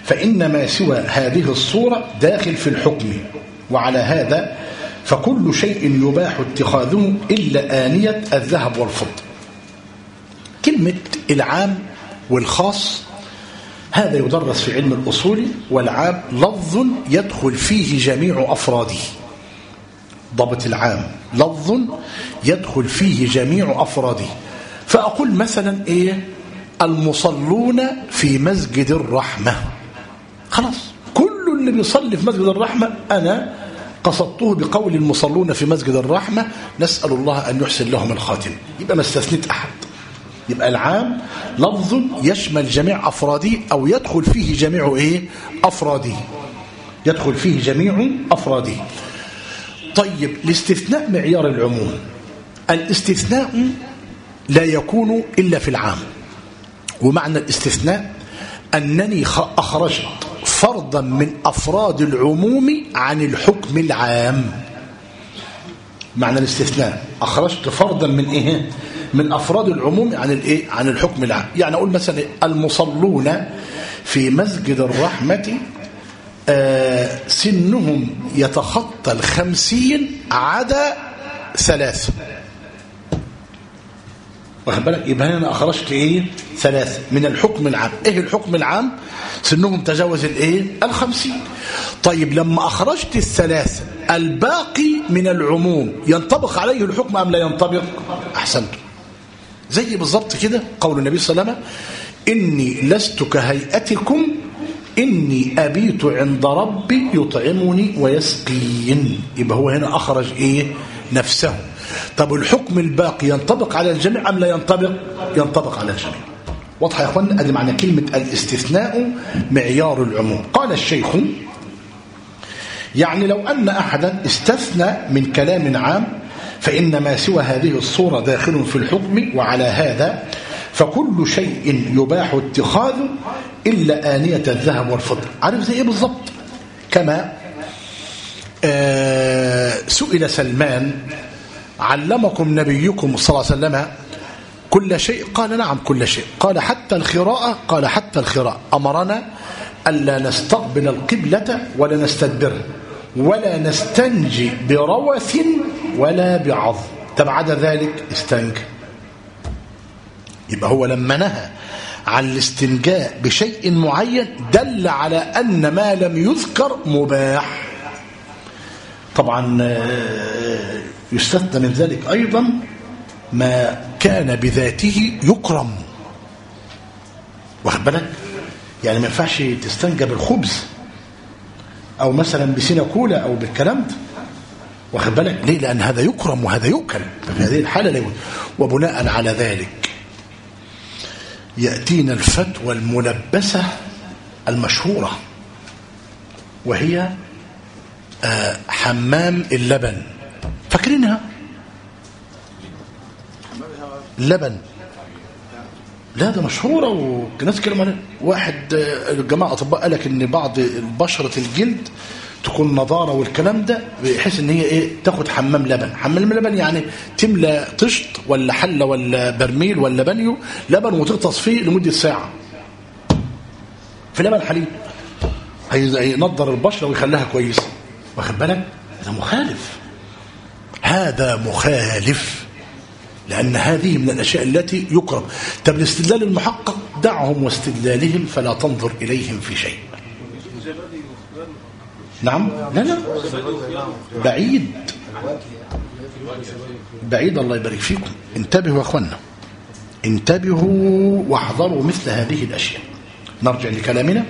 فإن ما سوى هذه الصورة داخل في الحكم، وعلى هذا فكل شيء يباح اتخاذه إلا آنية الذهب والفضة. كلمة العام والخاص هذا يدرس في علم الأصول، والعام لفظ يدخل فيه جميع أفراده. ضبط العام لفظ يدخل فيه جميع أفراده. فأقول مثلا إيه؟ المصلون في مسجد الرحمة، خلاص كل اللي بيصلي في مسجد الرحمة أنا قصدته بقول المصلون في مسجد الرحمة، نسأل الله أن يحسن لهم الخاتمة. يبقى ما استثنيت أحد. يبقى العام لفظ يشمل جميع أفراده، أو يدخل فيه جميع إيه؟ أفراده، يدخل فيه جميع أفراده. طيب الاستثناء معيار العموم. الاستثناء لا يكون إلا في العام. ومعنى الاستثناء أنني أخرجت فرضا من أفراد العموم عن الحكم العام. معنى الاستثناء أخرجت فرضا من إيه؟ من أفراد العموم عن الإيه؟ عن الحكم العام. يعني أقول مثلا المصلون في مسجد الرحمة آه سنهم يتخطى الخمسين عدا ثلاثة. واخد بالك؟ يبقى أنا أخرجت إيه؟ ثلاثة من الحكم العام. إيه الحكم العام؟ سنهم تجاوز الإيه؟ الخمسين. طيب لما أخرجت الثلاثة الباقي من العموم ينطبق عليه الحكم أم لا ينطبق؟ أحسنت. زي بالضبط كده قول النبي صلى الله عليه وسلم: إني لست كهيئتكم إني أبيت عند ربي يطعمني ويسقين. يبقى هو هنا أخرج إيه؟ نفسه. طب الحكم الباقي ينطبق على الجميع أم لا ينطبق؟ ينطبق على الجميع. واضح يا أخوانا؟ أدي معنى كلمة الاستثناء معيار العموم. قال الشيخ: يعني لو أن أحدا استثنى من كلام عام فإن ما سوى هذه الصورة داخل في الحكم، وعلى هذا فكل شيء يباح اتخاذه إلا آنية الذهب والفضة. عارف زي إيه بالضبط؟ كما آه سئل سلمان: علمكم نبيكم صلى الله عليه وسلم كل شيء؟ قال: نعم كل شيء. قال: حتى الخراءة؟ قال: حتى الخراءة. أمرنا ألا نستقبل القبلة ولا نستدبرها ولا نستنجي بروث ولا بعظم. تبعد ذلك استنجى. يبقى هو لما نهى عن الاستنجاء بشيء معين دل على أن ما لم يذكر مباح. طبعا يستثنى من ذلك أيضا ما كان بذاته يكرم. واخد بالك؟ يعني ما ينفعش تستنجى بالخبز أو مثلا بسيناكولا أو بالكلام ده. واخد بالك؟ ليه؟ لأن هذا يكرم وهذا يؤكل، ففي هذه الحالة لا. وبناء على ذلك يأتينا الفتوى الملبسة المشهورة، وهي آه حمام اللبن. فاكرينها؟ اللبن لا ده مشهورة والناس كلام عليها. واحد الجماعة أطباء قالك إن بعض بشرة الجلد تكون نضارة والكلام ده، بحيث إن هي إيه؟ تاخد حمام لبن. حمام لبن يعني تملى طشت ولا حلة ولا برميل ولا بانيو لبن وتغطس فيه لمدة ساعة في لبن حليب، هينضر البشرة ويخليها كويسة. واخد بالك؟ هذا مخالف، هذا مخالف، لأن هذه من الأشياء التي يكرم. طب الاستدلال المحقق دعهم واستدلالهم فلا تنظر إليهم في شيء. نعم لا لا بعيد بعيد. الله يبارك فيكم. انتبهوا يا أخوانا، انتبهوا واحذروا مثل هذه الأشياء. نرجع لكلامنا.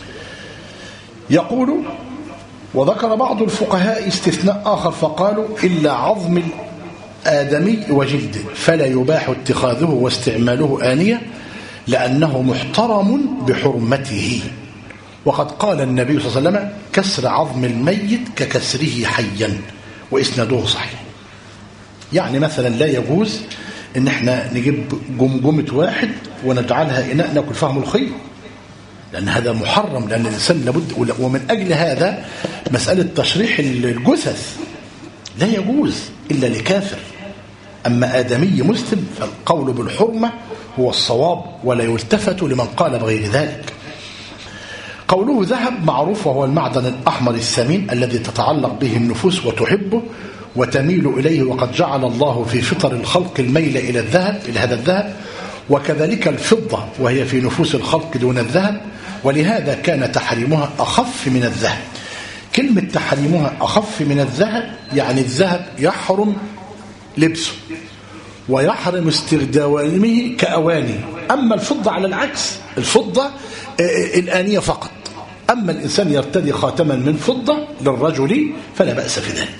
يقول: وذكر بعض الفقهاء استثناء آخر فقالوا: إلا عظم آدمي وجلده فلا يباح اتخاذه واستعماله آنية لأنه محترم بحرمته. وقد قال النبي صلى الله عليه وسلم: كسر عظم الميت ككسره حيا، وإسناده صحيح. يعني مثلا لا يجوز إن احنا نجيب جمجمة واحد ونجعلها إناء نأكل فهم الخير، لأن هذا محرم، لأن الإنسان لابد. ومن أجل هذا مسألة تشريح الجثث لا يجوز إلا لكافر. أما آدمي مسلم فالقول بالحرمة هو الصواب، ولا يلتفت لمن قال بغير ذلك. قوله ذهب معروف وهو المعدن الأحمر الثمين الذي تتعلق به النفوس وتحبه وتميل إليه، وقد جعل الله في فطر الخلق الميل إلى الذهب إلى هذا الذهب، وكذلك الفضة وهي في نفوس الخلق دون الذهب، ولهذا كان تحريمها أخف من الذهب. كلمة تحريمها أخف من الذهب يعني الذهب يحرم لبسه ويحرم استخدامه كأواني، أما الفضة على العكس، الفضة الآنية فقط، أما الإنسان يرتدي خاتما من فضة للرجل فلا بأس في ذلك.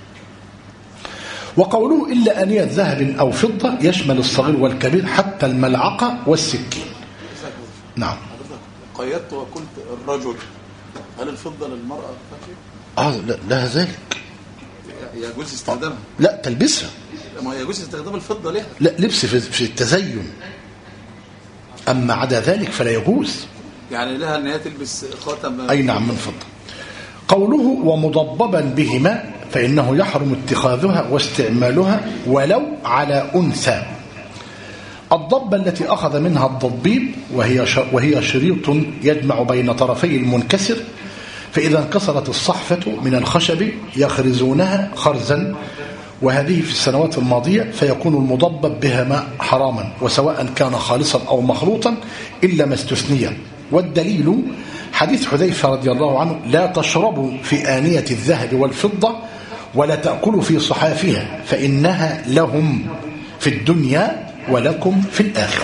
وقوله إلا آنية ذهب أو فضة يشمل الصغير والكبير حتى الملعقة والسكين. نعم. قيدت وقلت الرجل، هل الفضة للمرأة آه لا, لا ذلك يجوز استخدامها؟ لا تلبسها. ما يجوز استخدام الفضة لها؟ لا لبس في التزين، أما عدا ذلك فلا يجوز. يعني لها أن هي تلبس خاتم؟ أي نعم من فضة. قوله ومضببا بهما فإنه يحرم اتخاذها واستعمالها ولو على أنثى. الضبة التي أخذ منها الضبيب وهي وهي شريط يجمع بين طرفي المنكسر، فإذا انكسرت الصحفة من الخشب يخرزونها خرزا، وهذه في السنوات الماضية، فيكون المضبب بها حراما، وسواء كان خالصا أو مخلوطا إلا ما استثنيا. والدليل حديث حذيفة رضي الله عنه: لا تشربوا في آنية الذهب والفضة ولا تأكلوا في صحافها فإنها لهم في الدنيا ولكم في الآخرة.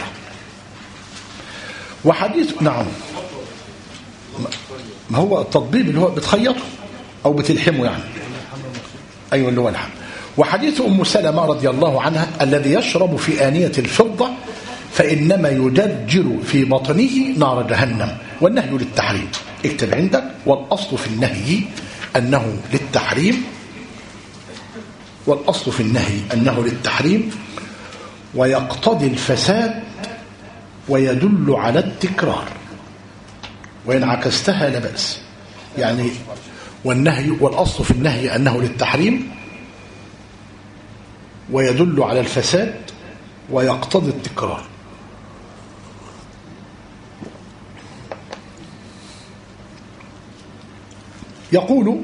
وحديث نعم ما هو التطبيب اللي هو بتخيطه أو بتلحمه يعني، أيوة اللي هو الحم. وحديث أم سلمة رضي الله عنها: الذي يشرب في آنية الفضة فإنما يدجر في بطنه نار جهنم. والنهي للتحريم، اكتب عندك: والأصل في النهي أنه للتحريم، والأصل في النهي أنه للتحريم ويقتضي الفساد ويدل على التكرار، وإن عكستها لا بأس. يعني والنهي والأصل في النهي أنه للتحريم ويدل على الفساد ويقتضي التكرار. يقول: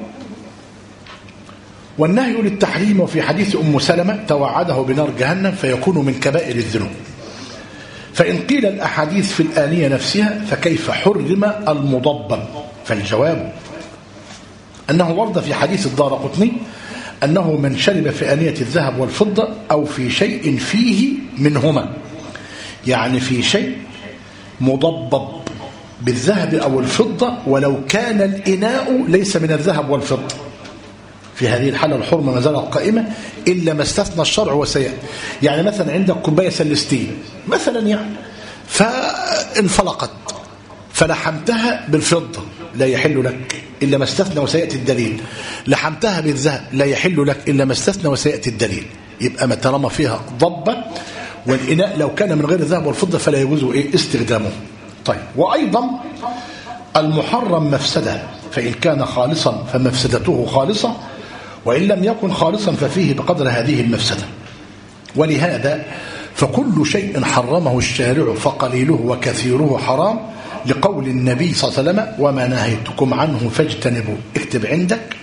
والنهي للتحريم. وفي حديث أم سلمة: توعده بنار جهنم فيكون من كبائر الذنوب. فإن قيل الأحاديث في الآنية نفسها فكيف حرم المضبب؟ فالجواب أنه ورد في حديث الدارقطني أنه من شرب في آنية الذهب والفضة أو في شيء فيه منهما، يعني في شيء مضبب بالذهب أو الفضة ولو كان الإناء ليس من الذهب والفضة، في هذه الحالة الحرمة ما زالت قائمة إلا ما استثنى الشرع وسيأتي. يعني مثلا عندك كوباية سلستين مثلا يعني فانفلقت فلحمتها بالفضة لا يحل لك إلا ما استثنى وسيأتي الدليل، لحمتها بالذهب لا يحل لك إلا ما استثنى وسيأتي الدليل. يبقى ما طالما فيها ضبة، والإناء لو كان من غير الذهب والفضة فلا يجوز إيه استخدامه. طيب، وأيضا المحرم مفسدة، فإن كان خالصا فمفسدته خالصة، وإن لم يكن خالصا ففيه بقدر هذه المفسدة. ولهذا فكل شيء حرمه الشارع فقليله وكثيره حرام، لقول النبي صلى الله عليه وسلم: وما نهيتكم عنه فاجتنبوا. اكتب عندك: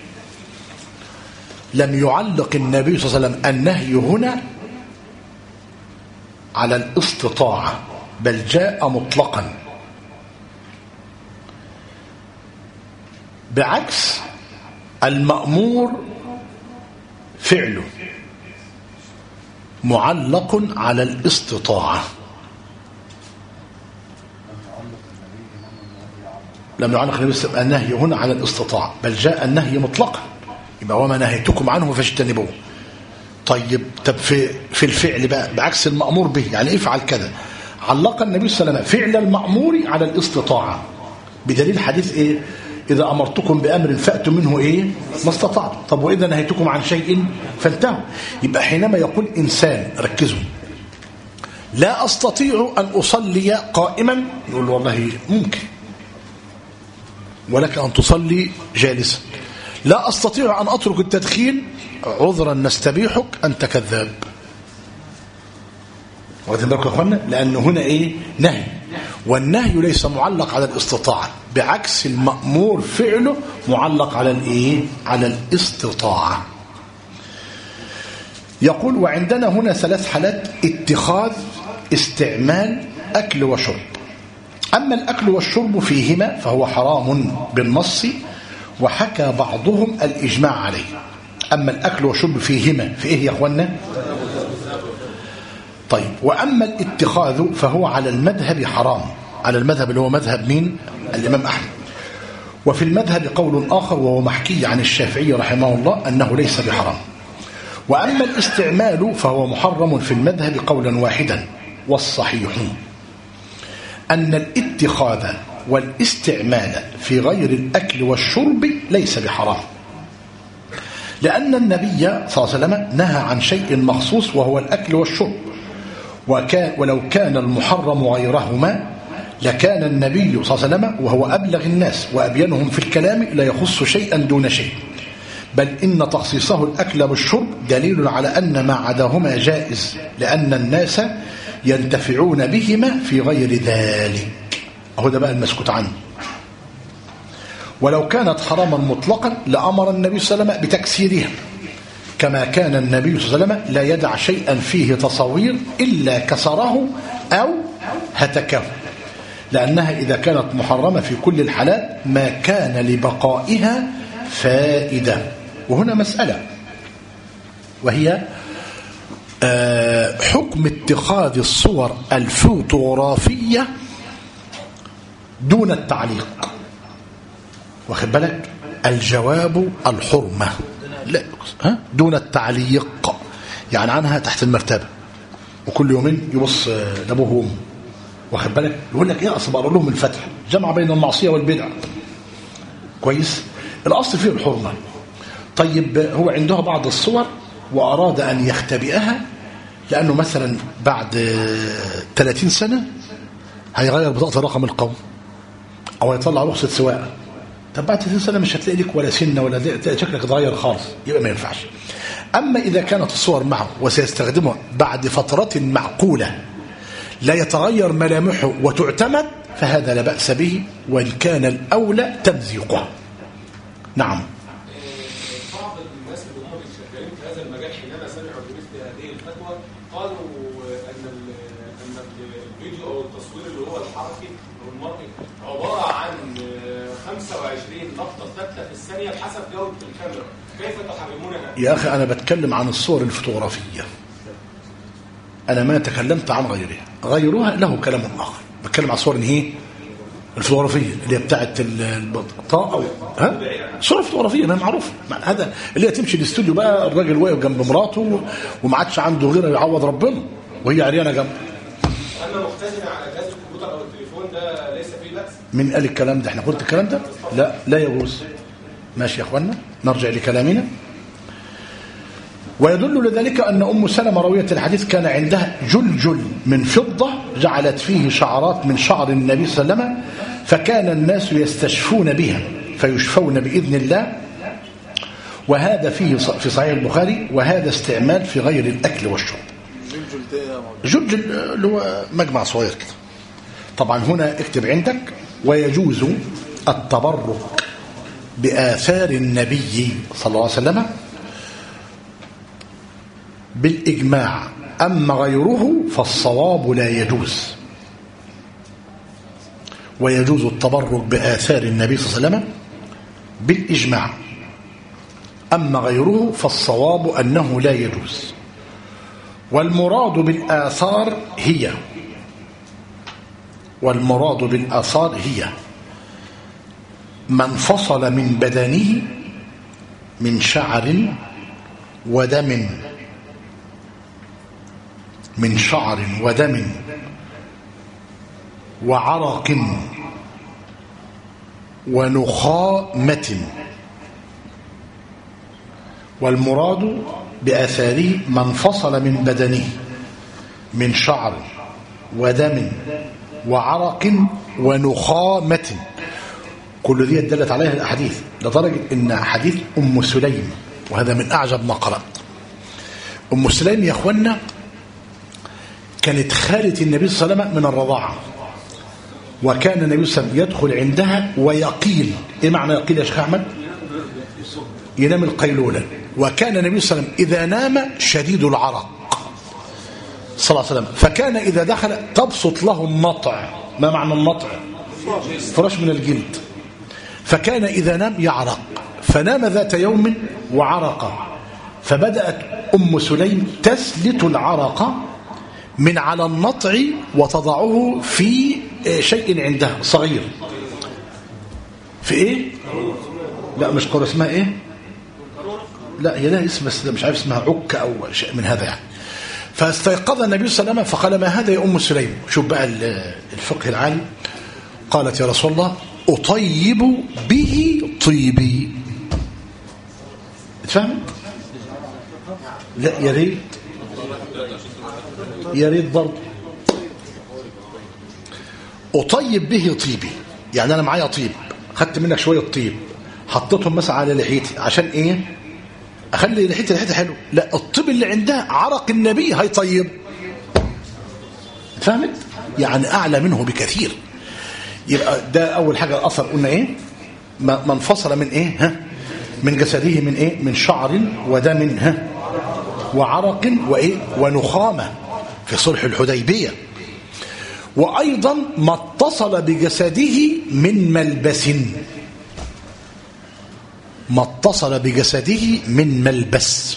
لم يعلق النبي صلى الله عليه وسلم النهي هنا على الاستطاعة، بل جاء مطلقا، بعكس المأمور فعله معلق على الاستطاعة. لم يعلق النبي النهي هنا على الاستطاعة، بل جاء النهي مطلقا، يبقى وما نهيتكم عنه فاجتنبوه. طيب طب في في الفعل بقى بعكس المأمور به، يعني افعل كذا. علق النبي صلى الله عليه وسلم فعل المأمور على الاستطاعة، بدليل حديث ايه؟ إذا أمرتكم بأمر فأتوا منه إيه؟ ما استطعتم. طب وإذا نهيتكم عن شيء فانتهوا. يبقى حينما يقول إنسان، ركزوا، لا أستطيع أن أصلي قائما، يقول والله ممكن، ولك أن تصلي جالسا. لا أستطيع أن أترك التدخين، عذرا نستبيحك، أنت كذاب. واخدين بالكم يا اخوانا؟ لأن هنا إيه؟ نهي. والنهي ليس معلق على الاستطاعة، بعكس المأمور فعله معلق على الايه؟ على الاستطاعة. يقول وعندنا هنا ثلاث حالات: اتخاذ، استعمال، أكل وشرب. أما الأكل والشرب فيهما فهو حرام بالنص، وحكى بعضهم الإجماع عليه. أما الأكل والشرب فيهما في إيه يا أخوانا؟ طيب، وأما الاتخاذ فهو على المذهب حرام، على المذهب اللي هو مذهب مين؟ الإمام أحمد. وفي المذهب قول آخر وهو محكي عن الشافعي رحمه الله أنه ليس بحرام. وأما الاستعمال فهو محرم في المذهب قولا واحدا، والصحيح أن الاتخاذ والاستعمال في غير الأكل والشرب ليس بحرام، لأن النبي صلى الله عليه وسلم نهى عن شيء مخصوص وهو الأكل والشرب، وكان ولو كان المحرم غيرهما لكان النبي صلى الله عليه وسلم وهو أبلغ الناس وأبينهم في الكلام لا يخص شيئا دون شيء، بل إن تخصيصه الأكل بالشرب دليل على أن ما عداهما جائز، لأن الناس ينتفعون بهما في غير ذلك. أهو ده بقى المسكوت عنه. ولو كانت حراما مطلقا لأمر النبي صلى الله عليه وسلم بتكسيرها، كما كان النبي صلى الله عليه وسلم لا يدع شيئا فيه تصوير إلا كسره أو هتكه، لأنها إذا كانت محرمة في كل الحالات ما كان لبقائها فائدة. وهنا مسألة وهي حكم اتخاذ الصور الفوتوغرافية دون التعليق. واخد بالك؟ الجواب الحرمة، لا ها دون التعليق، يعني عنها تحت المرتبة، وكل يومين يبص لابوه وامه. واخد بالك؟ يقول لك ايه؟ اصل بقرا لهم الفتح، جمع بين المعصية والبدعة. كويس؟ الأصل فيه الحرمة. طيب، هو عندها بعض الصور وأراد أن يختبئها، لأنه مثلا بعد ثلاثين سنة هيغير بطاقة الرقم القومي أو هيطلع رخصة سواقة. طب بعد ثلاثين سنة مش هتلاقي لك ولا سنة ولا تلاقي شكلك اتغير خالص، يبقى ما ينفعش. أما إذا كانت الصور معه وسيستخدمها بعد فترة معقولة لا يتغير ملامحه وتعتمد، فهذا لا بأس به، وإن كان الأولى تمزيقه. نعم. بعض الناس اللي هم شغالين في هذا المجال حينما سمعوا بمثل هذه الفتوى قالوا ان ان الفيديو او التصوير اللي هو الحركي او المرئي عباره عن خمسة وعشرين لقطه ثابته في الثانيه بحسب جوده الكاميرا، كيف تحرمونها؟ يا اخي انا بتكلم عن الصور الفوتوغرافيه، انا ما تكلمت عن غيرها، غيرها له كلام اخر. بتكلم عن صور هي الفوتوغرافيه اللي هي بتاعت البطاقه، ها صوره فوتوغرافيه ما معروف، هذا اللي هي تمشي الاستوديو بقى الراجل واقف جنب مراته وما عادش عنده غيره يعوض ربنا وهي عريانه جنبه. اما مختزنه على جهاز الكمبيوتر او التليفون ده ليس فيه بأس؟ من قال الكلام ده؟ احنا قلت الكلام ده؟ لا لا يجوز. ماشي يا اخوانا، نرجع لكلامنا. ويدل لذلك أن أم سلمة راوية الحديث كان عندها جلجل من فضة جعلت فيه شعرات من شعر النبي صلى الله عليه وسلم، فكان الناس يستشفون بها فيشفون بإذن الله. وهذا فيه في صحيح البخاري، وهذا استعمال في غير الأكل والشرب. جلجل اللي هو مجمع صغير كده. طبعا هنا اكتب عندك: ويجوز التبرك بآثار النبي صلى الله عليه وسلم بالإجماع، أما غيره فالصواب لا يجوز. ويجوز التبرك بآثار النبي صلى الله عليه وسلم بالإجماع، أما غيره فالصواب أنه لا يجوز. والمراد بالآثار هي والمراد بالآثار هي من فصل من بدنه من شعر ودم من شعر ودم وعرق ونخامة. والمراد بآثاره من فصل من بدنه من شعر ودم وعرق ونخامة. كل ذي دلت عليها الأحاديث، لدرجة إن حديث أم سليم، وهذا من أعجب ما قرأت. أم سليم يا أخوانا كانت خالة النبي صلى الله عليه وسلم من الرضاعة، وكان النبي صلى الله عليه وسلم يدخل عندها ويقيل. ايه معنى يقيل يا شيخ احمد؟ ينام القيلولة. وكان النبي صلى الله عليه وسلم إذا نام شديد العرق صلى الله عليه وسلم، فكان إذا دخل تبسط له النطع. ما معنى النطع؟ فراش من الجلد. فكان إذا نام يعرق، فنام ذات يوم وعرق، فبدأت أم سليم تسلت العرق من على النطع وتضعه في شيء عندها صغير. في ايه؟ لا مش قرى، اسمها ايه؟ لا هي لها اسم بس مش عارف اسمها، عكة او شيء من هذا يعني. فاستيقظ النبي صلى الله عليه وسلم فقال: ما هذا يا ام سليم؟ شوف بقى الفقه العالي. قالت: يا رسول الله اطيب به طيبي. اتفهمت؟ لا يا ريت يا ريت برضه. أطيب به طيبي، يعني أنا معايا طيب، خدت منك شوية طيب حطيتهم مثلا على لحيتي عشان إيه؟ أخلي لحيتي لحيتي حلو. لا، الطيب اللي عندها عرق النبي هيطيب. فهمت؟ يعني أعلى منه بكثير. يبقى ده أول حاجة. الأثر قلنا إيه؟ ما انفصل من إيه؟ ها؟ من جسده من إيه؟ من شعر ودم ها؟ وعرق وإيه؟ ونخامة في صلح الحديبية. وأيضا ما اتصل بجسده من ملبس، ما اتصل بجسده من ملبس،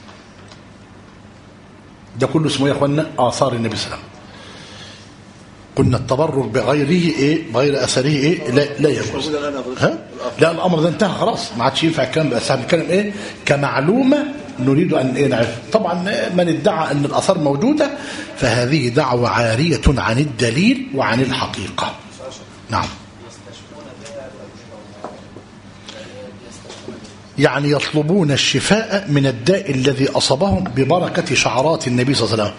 ده كله اسمه يا اخوانا آثار النبي صلى الله عليه وسلم. قلنا التبرك بغيره ايه؟ بغير اثره ايه؟ لا, لا يجوز. ها؟ لا الامر ده انتهى خلاص، ما عادش ينفع الكلام بس. بنتكلم ايه؟ كمعلومه نريد ان ايه نعرف. طبعا من ادعى ان الاثار موجوده فهذه دعوه عاريه عن الدليل وعن الحقيقه. نعم. يعني يطلبون الشفاء من الداء الذي اصابهم ببركه شعرات النبي صلى الله عليه وسلم.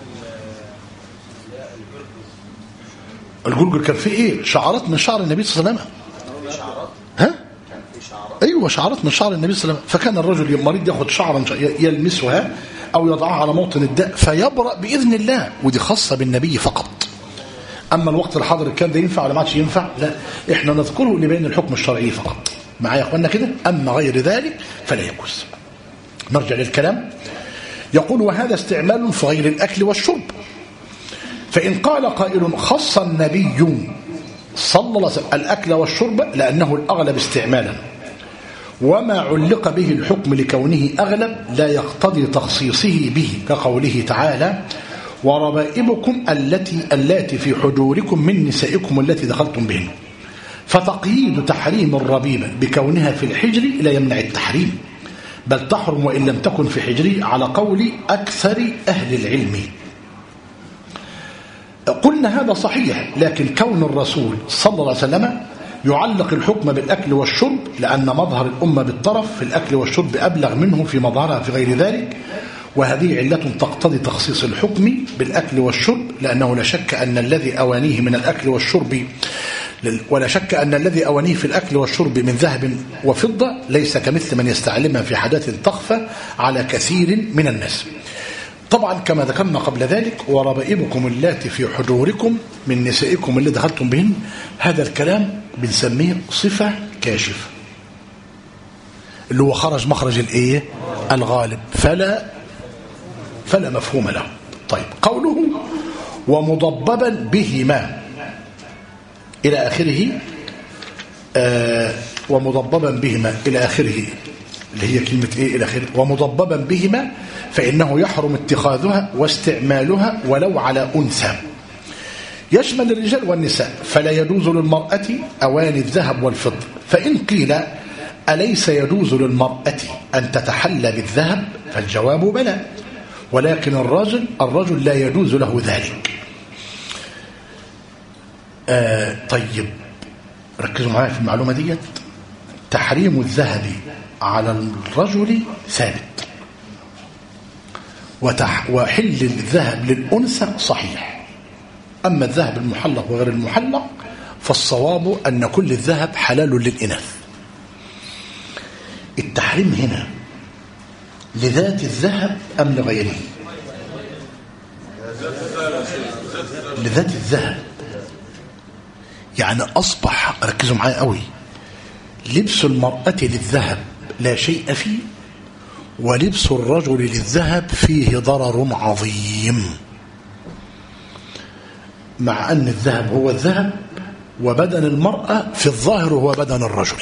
الجلجل كان فيه ايه؟ شعرات من شعر النبي صلى الله عليه وسلم. ها؟ ايوه شعرات من شعر النبي صلى الله عليه وسلم. فكان الرجل المريض ياخذ شعرا يلمسها او يضعها على موطن الداء فيبرأ باذن الله، ودي خاصه بالنبي فقط. اما الوقت الحاضر كان ده ينفع ولا ما عادش ينفع؟ لا، احنا نذكره لبيان الحكم الشرعي فقط. معايا يا اخوانا كده؟ اما غير ذلك فلا يجوز. نرجع للكلام. يقول: وهذا استعمال في غير الاكل والشرب. فإن قال قائل: خص النبي صلى الله عليه وسلم الأكل والشرب لأنه الأغلب استعمالا، وما علق به الحكم لكونه أغلب لا يقتضي تخصيصه به، كقوله تعالى: وربائبكم التي اللاتي في حجوركم من نسائكم التي دخلتم بهن. فتقييد تحريم الربيبة بكونها في الحجر لا يمنع التحريم، بل تحرم وإن لم تكن في حجره على قول أكثر أهل العلم. قلنا هذا صحيح، لكن كون الرسول صلى الله عليه وسلم يعلق الحكم بالأكل والشرب لأن مظهر الأمة بالطرف في الأكل والشرب أبلغ منه في مظهرها في غير ذلك، وهذه علة تقتضي تخصيص الحكم بالأكل والشرب، لأنه لا شك أن الذي أوانيه من الأكل والشرب ولا شك أن الذي أوانيه في الأكل والشرب من ذهب وفضة ليس كمثل من يستعلمها في حدث تخفى على كثير من الناس. طبعا كما ذكرنا قبل ذلك: وربائبكم اللاتي في حجوركم من نسائكم اللي دخلتم بهن. هذا الكلام بنسميه صفة كاشفة، اللي هو خرج مخرج الايه؟ الغالب، فلا فلا مفهوم له. طيب، قوله ومضببا بهما إلى آخره. آه ومضببا بهما إلى آخره اللي هي كلمة إيه إلى آخره. ومضببا بهما فإنه يحرم اتخاذها واستعمالها ولو على أنثى، يشمل الرجال والنساء. فلا يجوز للمرأة أواني الذهب والفضة. فإن قيل: أليس يجوز للمرأة أن تتحلى بالذهب؟ فالجواب بلى، ولكن الرجل الرجل لا يجوز له ذلك. آه طيب، ركزوا معايا في المعلومة ديت. تحريم الذهب على الرجل ثابت، وتح وحل الذهب للأنثى صحيح. أما الذهب المحلق وغير المحلق فالصواب أن كل الذهب حلال للإناث. التحريم هنا لذات الذهب أم لغيره؟ لذات الذهب. يعني أصبح، ركزوا معايا قوي، لبس المرأة للذهب لا شيء فيه، ولبس الرجل للذهب فيه ضرر عظيم، مع أن الذهب هو الذهب وبدن المرأة في الظاهر هو بدن الرجل.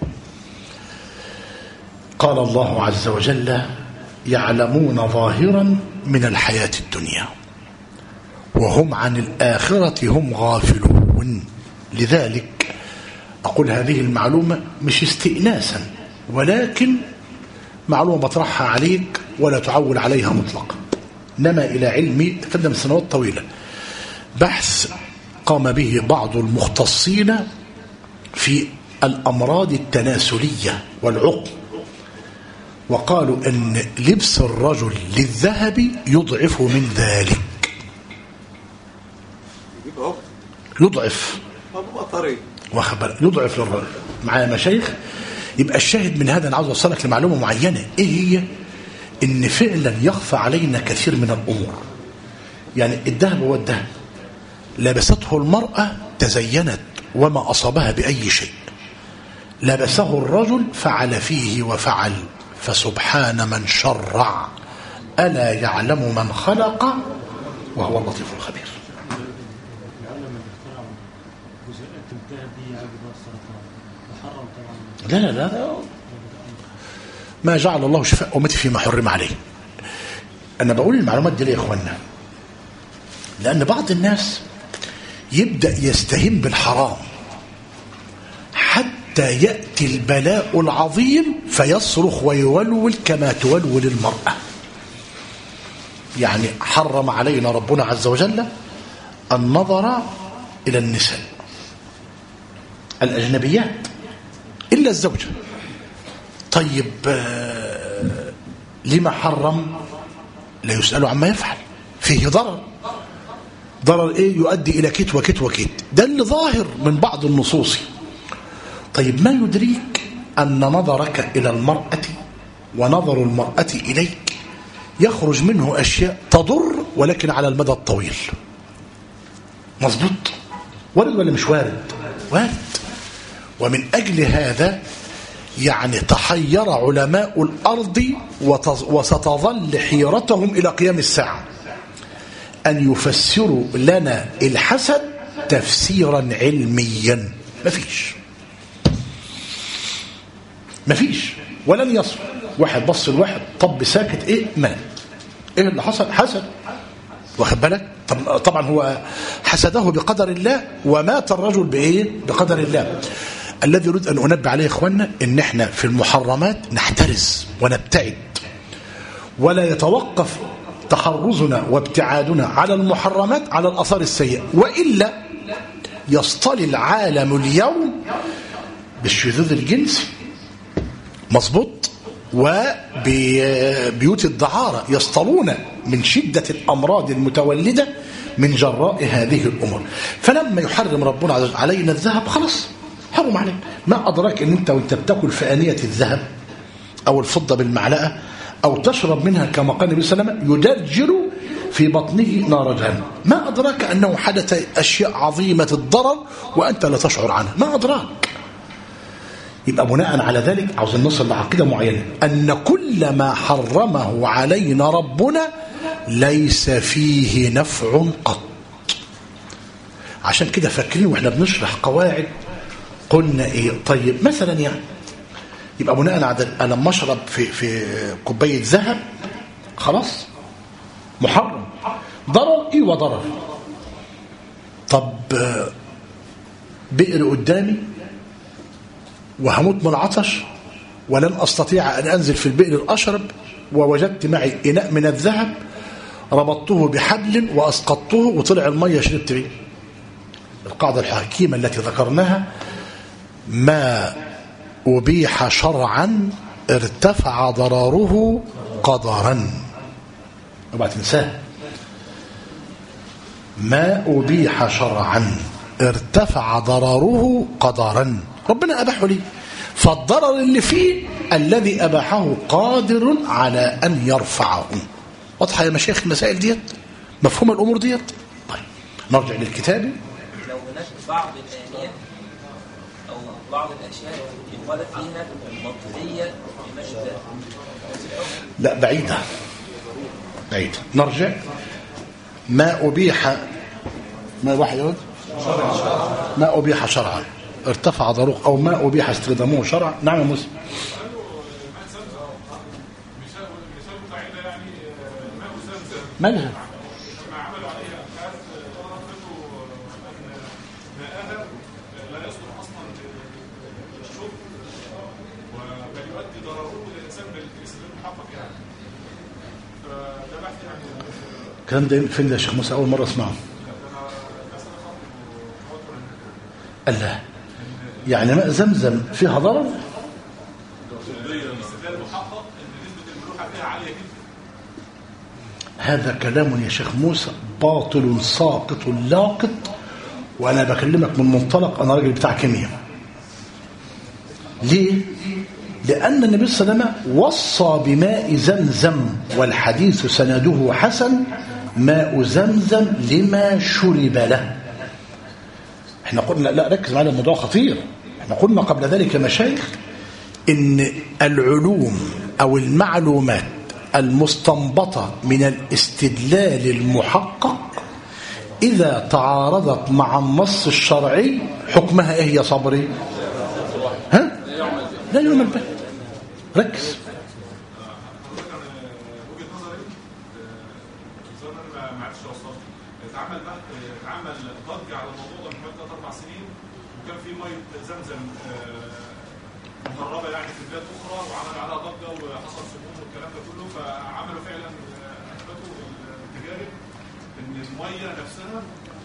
قال الله عز وجل: يعلمون ظاهرا من الحياة الدنيا وهم عن الآخرة هم غافلون. لذلك أقول هذه المعلومة مش استئناسا، ولكن معلومة بطرحها عليك ولا تعول عليها مطلقا. إنما إلى علمي تقدم سنوات طويلة بحث قام به بعض المختصين في الأمراض التناسلية والعقم، وقالوا أن لبس الرجل للذهب يضعف من ذلك، يضعف يضعف للرجل. معايا مشايخ؟ يبقى الشاهد من هذا، أنا عاوز أوصلك لمعلومة معينة. إيه هي؟ إن فعلا يخفى علينا كثير من الأمور. يعني الذهب هو الذهب، لبسته المرأة تزينت وما أصابها بأي شيء، لبسه الرجل فعل فيه وفعل، فسبحان من شرع، ألا يعلم من خلق وهو اللطيف الخبير. لا لا لا ما جعل الله شفاء أمتي فيما حرم عليه. أنا بقول المعلومات دي ليه يا إخوانا؟ لأن بعض الناس يبدأ يستهين بالحرام حتى يأتي البلاء العظيم فيصرخ ويولول كما تولول المرأة. يعني حرم علينا ربنا عز وجل النظر إلى النساء الأجنبيات إلا الزوجة. طيب لما حرم؟ لا يسأل عما يفعل، فيه ضرر. ضرر إيه؟ يؤدي إلى كت وكت وكت، ده اللي ظاهر من بعض النصوص. طيب ما يدريك أن نظرك إلى المرأة ونظر المرأة إليك يخرج منه أشياء تضر ولكن على المدى الطويل. مظبوط؟ وارد ولا مش وارد؟ وارد. ومن أجل هذا يعني تحير علماء الأرض وستظل حيرتهم إلى قيام الساعة أن يفسروا لنا الحسد تفسيرا علميا. مفيش مفيش ولن يصل. واحد بص لواحد طب ساكت، ايه ما ايه اللي حصل؟ حسد، واخد بالك؟ طبعا هو حسده بقدر الله، ومات الرجل بايه؟ بقدر الله. الذي يريد ان انبه عليه يا اخوانا ان احنا في المحرمات نحترز ونبتعد، ولا يتوقف تحرزنا وابتعادنا على المحرمات على الاثار السيئه، والا يصطلي العالم اليوم بالشذوذ الجنسي. مظبوط؟ وبيوت الدعارة يصطلون من شدة الأمراض المتولدة من جراء هذه الأمور. فلما يحرم ربنا علينا الذهب خلاص حرم عليك. ما أدراك أن أنت وانت بتاكل في آنية الذهب أو الفضة بالمعلقة أو تشرب منها كما قال النبي صلى الله عليه وسلم يدرجر في بطنه نار جهنم، ما أدراك أنه حدث أشياء عظيمة الضرر وأنت لا تشعر عنها؟ ما أدراك. يبقى بناء على ذلك عاوزين نصل لعقيدة معينة أن كل ما حرمه علينا ربنا ليس فيه نفع قط. عشان كده فاكرين واحنا بنشرح قواعد قلنا ايه؟ طيب مثلا يعني يبقى بناء على انا لما اشرب في في كوبايه ذهب خلاص محرم، ضرر ايه وضرر. طب بئر قدامي وهموت من العطش ولن أستطيع أن أنزل في البئر الأشرب، ووجدت معي إناء من الذهب ربطته بحبل وأسقطته وطلع المية شربت به. القاعدة الحكيمة التي ذكرناها ما أبيح شرعا ارتفع ضرره قدرا. وبعد تنساه ما أبيح شرعا ارتفع ضرره قدرا، ربنا أباحه لي، فالضرر اللي فيه الذي أباحه قادر على أن يرفعه. واضحة يا مشايخ المسائل ديت؟ مفهوم الأمور ديت؟ طيب نرجع للكتاب. لو هناك بعض الآنية أو بعض الأشياء يقال فيها مطهية بمشي لا بعيدة بعيدة. نرجع. ما أبيح ما واحد يقول ما أبيح شرعا ارتفع ضروق أو ما أبيح استخدامه شرعا. نعم يا مسلم. مالها الكلام ده فين ده يا شيخ موسى؟ أول مرة أسمعه. الله، يعني ماء زمزم فيها ضرر؟ هذا كلام يا شيخ موسى باطل ساقط لاقط، وأنا بكلمك من منطلق أنا راجل بتاع كيمياء. ليه؟ لأن النبي صلى الله عليه وسلم وصى بماء زمزم والحديث سنده حسن، ماء زمزم لما شرب له. احنا قلنا لا ركز معنا الموضوع خطير. احنا قلنا قبل ذلك يا مشايخ ان العلوم او المعلومات المستنبطة من الاستدلال المحقق إذا تعارضت مع النص الشرعي حكمها ايه يا صبري؟ ها؟ لا يعمل به. ركز. اتعمل اتعمل ضجه على الموضوع ده من ثلاث اربع سنين، وكان في ميه زمزم مهربه يعني في بلاد اخرى وعمل عليها ضجه وحصل سموم والكلام ده كله، فعملوا فعلا اثبتوا التجارب ان الميه نفسها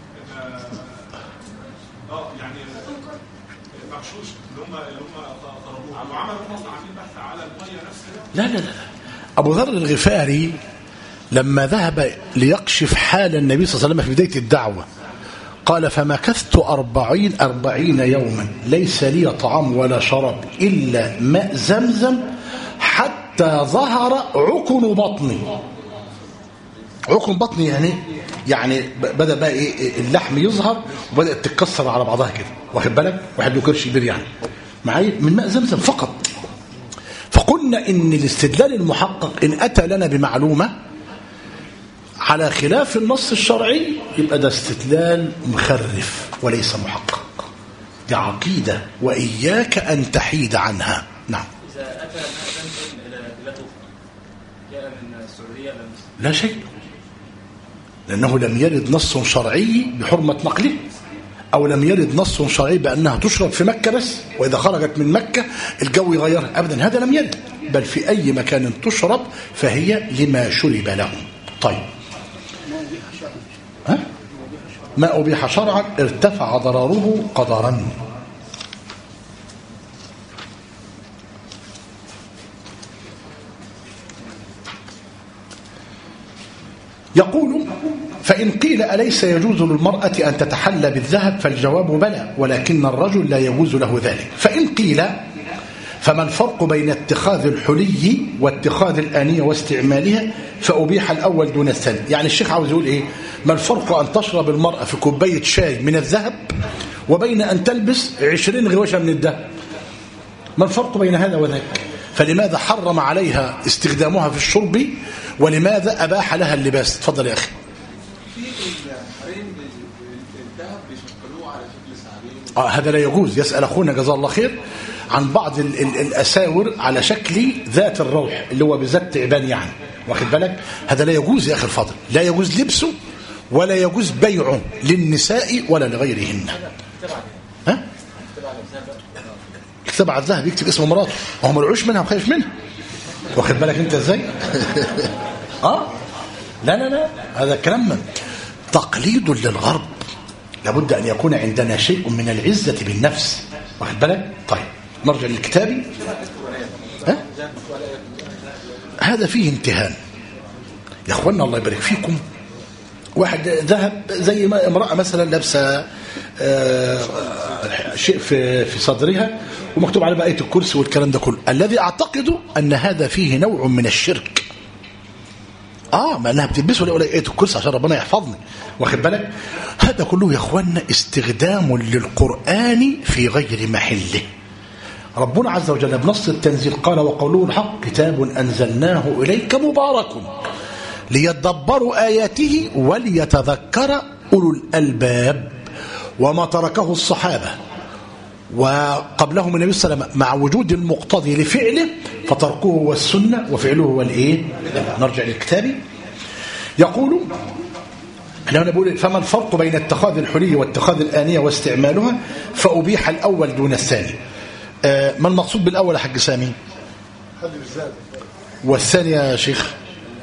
اه يعني مغشوش اللي هم اللي هم طردوها، وعملوا اصلا عاملين بحث على الميه نفسها. لا لا لا ابو ذر الغفاري لما ذهب ليكشف حال النبي صلى الله عليه وسلم في بداية الدعوة قال فمكثت أربعين أربعين يوما ليس لي طعام ولا شراب إلا ماء زمزم حتى ظهر عكن بطني. عكن بطني يعني يعني بدأ بقى إيه اللحم يظهر وبدأت تتكسر على بعضها كده، واخد بالك؟ واحد له كرش كبير يعني معايا من ماء زمزم فقط. فقلنا إن الاستدلال المحقق إن أتى لنا بمعلومة على خلاف النص الشرعي يبقى ده استدلال مخرف وليس محقق. دي عقيدة وإياك أن تحيد عنها. نعم. إذا أتى مثلا إلى بلاد أخرى جاء من السعودية لا شيء، لأنه لم يرد نص شرعي بحرمة نقله، أو لم يرد نص شرعي بأنها تشرب في مكة بس، وإذا خرجت من مكة الجو يغيرها أبدا، هذا لم يرد، بل في أي مكان تشرب فهي لما شرب له. طيب ها؟ ما أبيح شرعا ارتفع ضرره قدرا. يقول فإن قيل أليس يجوز للمرأة أن تتحلى بالذهب فالجواب بلى، ولكن الرجل لا يجوز له ذلك. فإن قيل فما الفرق بين اتخاذ الحلي واتخاذ الآنية واستعمالها فأبيح الأول دون الثاني. يعني الشيخ عاوز يقول إيه؟ ما الفرق أن تشرب المرأة في كوباية شاي من الذهب وبين أن تلبس عشرين غواشة من الذهب؟ ما الفرق بين هذا وذاك؟ فلماذا حرم عليها استخدامها في الشرب ولماذا أباح لها اللباس؟ تفضل يا أخي. آه هذا لا يجوز. يسأل أخونا جزاه الله خير عن بعض ال ال الأساور على شكل ذات الروح اللي هو بذات تعبان يعني، واخد بالك؟ هذا لا يجوز يا أخي الفاضل، لا يجوز لبسه ولا يجوز بيعه للنساء ولا لغيرهن. ها؟ يكتب على الذهب يكتب اسم مراته وهو ملعوش منها وخايف منها، واخد بالك انت ازاي؟ اه لا لا لا هذا كلام تقليد للغرب. لابد ان يكون عندنا شيء من العزة بالنفس، واخد بالك؟ طيب نرجع للكتاب. ها؟ هذا فيه امتهان يا اخوانا الله يبارك فيكم. واحد ذهب زي ما امرأة مثلا لابسه آه شيء في في صدرها ومكتوب على آية الكرسي والكلام ده كله، الذي اعتقد ان هذا فيه نوع من الشرك، اه ما انها بتلبسه ولا ايه الكرسي عشان ربنا يحفظني، واخد بالك؟ هذا كله يا اخوانا استخدام للقرآن في غير محله. ربنا عز وجل بنص التنزيل قال وقوله الحق كتاب أنزلناه إليك مبارك ليدبروا آياته وليتذكر أولو الألباب، وما تركه الصحابة وقبلهم النبي صلى الله عليه وسلم مع وجود المقتضي لفعله فتركه هو السنة وفعله هو الإيه؟ نرجع للكتاب. يقول أنا بقول فما الفرق بين اتخاذ الحلي واتخاذ الآنية واستعمالها؟ فأبيح الأول دون الثاني. آه ما المقصود بالأول يا حاج سامي؟ والثاني يا شيخ؟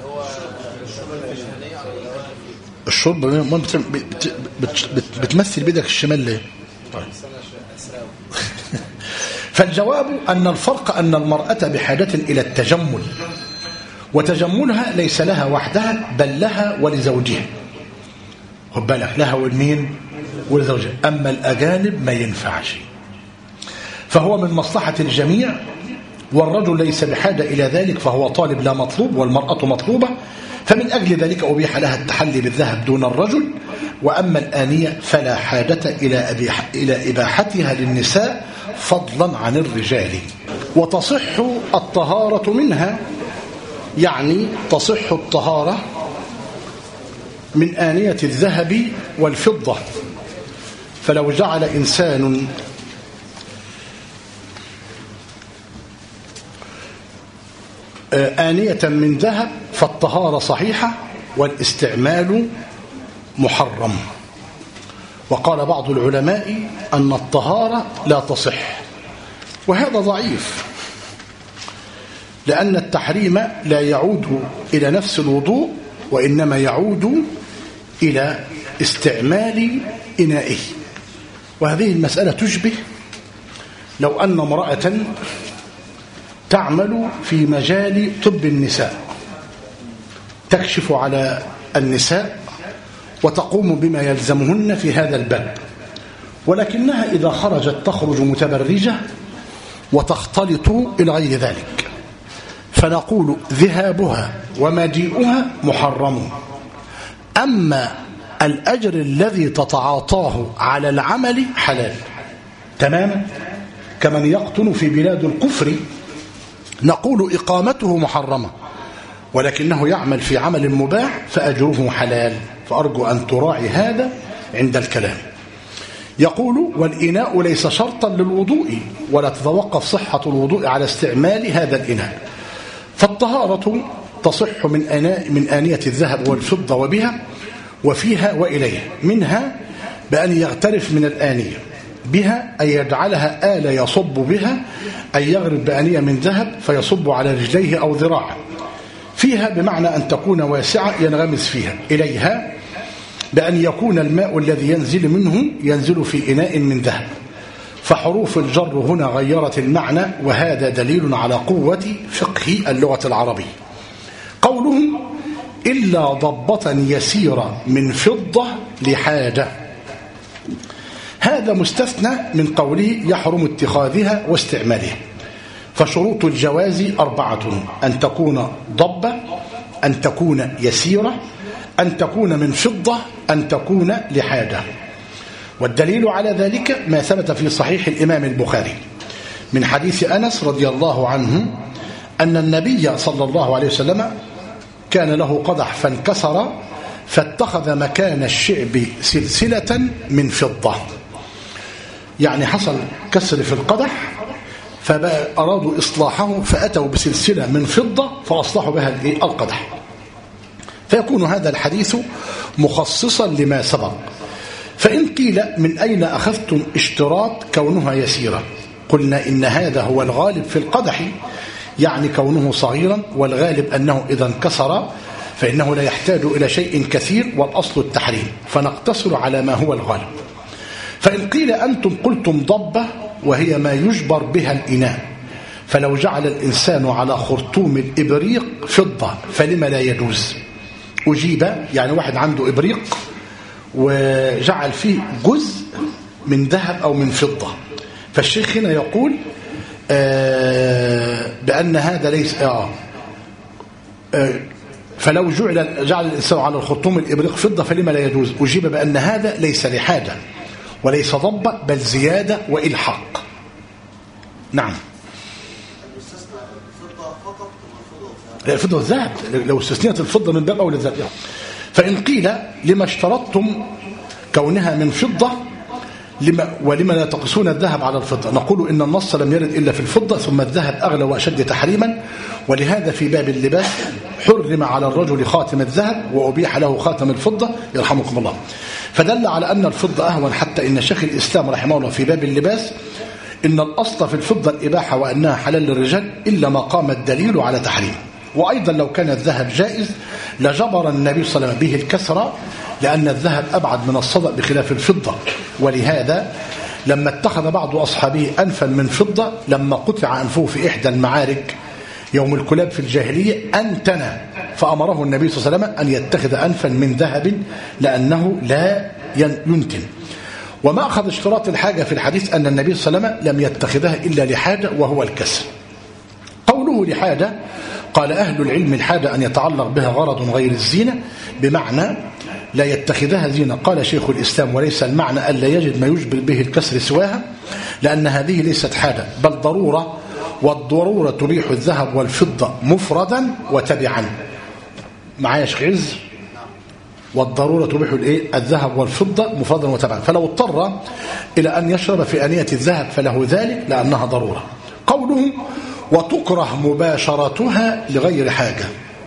الشرب ما بت... بت... بت... بتمثل بيدك الشمال ليه؟ طيب. فالجواب أن الفرق أن المرأة بحاجة إلى التجمل، وتجملها ليس لها وحدها بل لها ولزوجها. خد بالك، لها والمين؟ ولزوجها. أما الأجانب ما ينفعش، فهو من مصلحة الجميع، والرجل ليس بحاجة إلى ذلك فهو طالب لا مطلوب، والمرأة مطلوبة، فمن أجل ذلك أبيح لها التحلي بالذهب دون الرجل. وأما الآنية فلا حاجة إلى إلى إباحتها للنساء فضلا عن الرجال. وتصح الطهارة منها، يعني تصح الطهارة من آنية الذهب والفضة. فلو جعل إنسان آنية من ذهب فالطهارة صحيحة والاستعمال محرم. وقال بعض العلماء أن الطهارة لا تصح، وهذا ضعيف، لأن التحريم لا يعود إلى نفس الوضوء، وإنما يعود إلى استعمال إنائه. وهذه المسألة تشبه لو أن امرأة تعمل في مجال طب النساء، تكشف على النساء وتقوم بما يلزمهن في هذا الباب، ولكنها إذا خرجت تخرج متبرجة وتختلط إلى غير ذلك، فنقول ذهابها ومجيئها محرم. أما الأجر الذي تتعاطاه على العمل حلال تماما، كمن يقطن في بلاد الكفر نقول إقامته محرمة، ولكنه يعمل في عمل مباح فأجره حلال. فأرجو أن تراعي هذا عند الكلام. يقول والإناء ليس شرطا للوضوء، ولا تتوقف صحة الوضوء على استعمال هذا الإناء. فالطهارة تصح من آناء من آنية الذهب والفضة وبها وفيها وإليها. منها بأن يغترف من الآنية بها، أي يجعلها آلة يصب بها، أي يغرب بآنية من ذهب فيصب على رجليه أو ذراعه. فيها بمعنى أن تكون واسعة ينغمس فيها. إليها بأن يكون الماء الذي ينزل منه ينزل في إناء من ذهب. فحروف الجر هنا غيرت المعنى، وهذا دليل على قوة فقه اللغة العربية. قولهم إلا ضبة يسيرة من فضة لحاجة، هذا مستثنى من قوله يحرم اتخاذها واستعمالها. فشروط الجواز أربعة: أن تكون ضبة، أن تكون يسيرة، أن تكون من فضة، أن تكون لحاجة. والدليل على ذلك ما ثبت في صحيح الإمام البخاري من حديث أنس رضي الله عنه أن النبي صلى الله عليه وسلم كان له قدح فانكسر، فاتخذ مكان الشعب سلسلة من فضة. يعني حصل كسر في القدح فأرادوا إصلاحه فأتوا بسلسلة من فضة فأصلحوا بها القدح. فيكون هذا الحديث مخصصا لما سبق. فإن قيل من أين أخذتم اشتراط كونها يسيرة؟ قلنا إن هذا هو الغالب في القدح، يعني كونه صغيرا، والغالب أنه إذا انكسر فإنه لا يحتاج إلى شيء كثير، والأصل التحريم، فنقتصر على ما هو الغالب. فإن قيل أنتم قلتم ضبة وهي ما يجبر بها الإناء، فلو جعل الإنسان على خرطوم الإبريق فضة فلما لا يجوز؟ أجيب، يعني واحد عنده إبريق وجعل فيه جزء من ذهب أو من فضة، فالشيخ هنا يقول آه بأن هذا ليس آه آه فلو جعل جعل الإنسان على الخرطوم الإبريق فضة فلما لا يجوز؟ أجيب بأن هذا ليس لحاجة وليس ضبة بل زيادة وإلحاق. نعم. لا الفضة والذهب، لو استثنيت الفضة من باب أولى الذهب. فإن قيل لما اشترطتم كونها من فضة لما ولما لا تقيسون الذهب على الفضة؟ نقول إن النص لم يرد إلا في الفضة، ثم الذهب أغلى وأشد تحريما، ولهذا في باب اللباس حرم على الرجل خاتم الذهب وأبيح له خاتم الفضة يرحمكم الله. فدل على أن الفضة أهون، حتى إن شيخ الإسلام رحمه الله في باب اللباس إن الأصل في الفضة الإباحة وأنها حلال للرجال إلا ما قام الدليل على تحريم. وأيضا لو كان الذهب جائز لجبر النبي صلى الله عليه وسلم به الكسرة، لأن الذهب أبعد من الصدأ بخلاف الفضة. ولهذا لما اتخذ بعض أصحابه أنفا من فضة لما قطع أنفه في إحدى المعارك يوم الكلاب في الجاهلية أنتن، فأمره النبي صلى الله عليه وسلم أن يتخذ أنفا من ذهب لأنه لا ينتن. وما أخذ اشتراط الحاجة في الحديث أن النبي صلى الله عليه وسلم لم يتخذها إلا لحاجة وهو الكسر. قوله لحاجة قال أهل العلم الحاجة أن يتعلق بها غرض غير الزينة، بمعنى لا يتخذها زينة. قال شيخ الإسلام وليس المعنى ألا يجد ما يجبر به الكسر سواها، لأن هذه ليست حاجة بل ضرورة، والضرورة تبيح الذهب والفضة مفردا وتبعا. معايا شيخ عز؟ والضرورة تبيح الايه الذهب والفضة مفردا وتبعا، فلو اضطر إلى أن يشرب في آنية الذهب فله ذلك لأنها ضرورة. قوله وتكره مباشرتها لغير حاجة،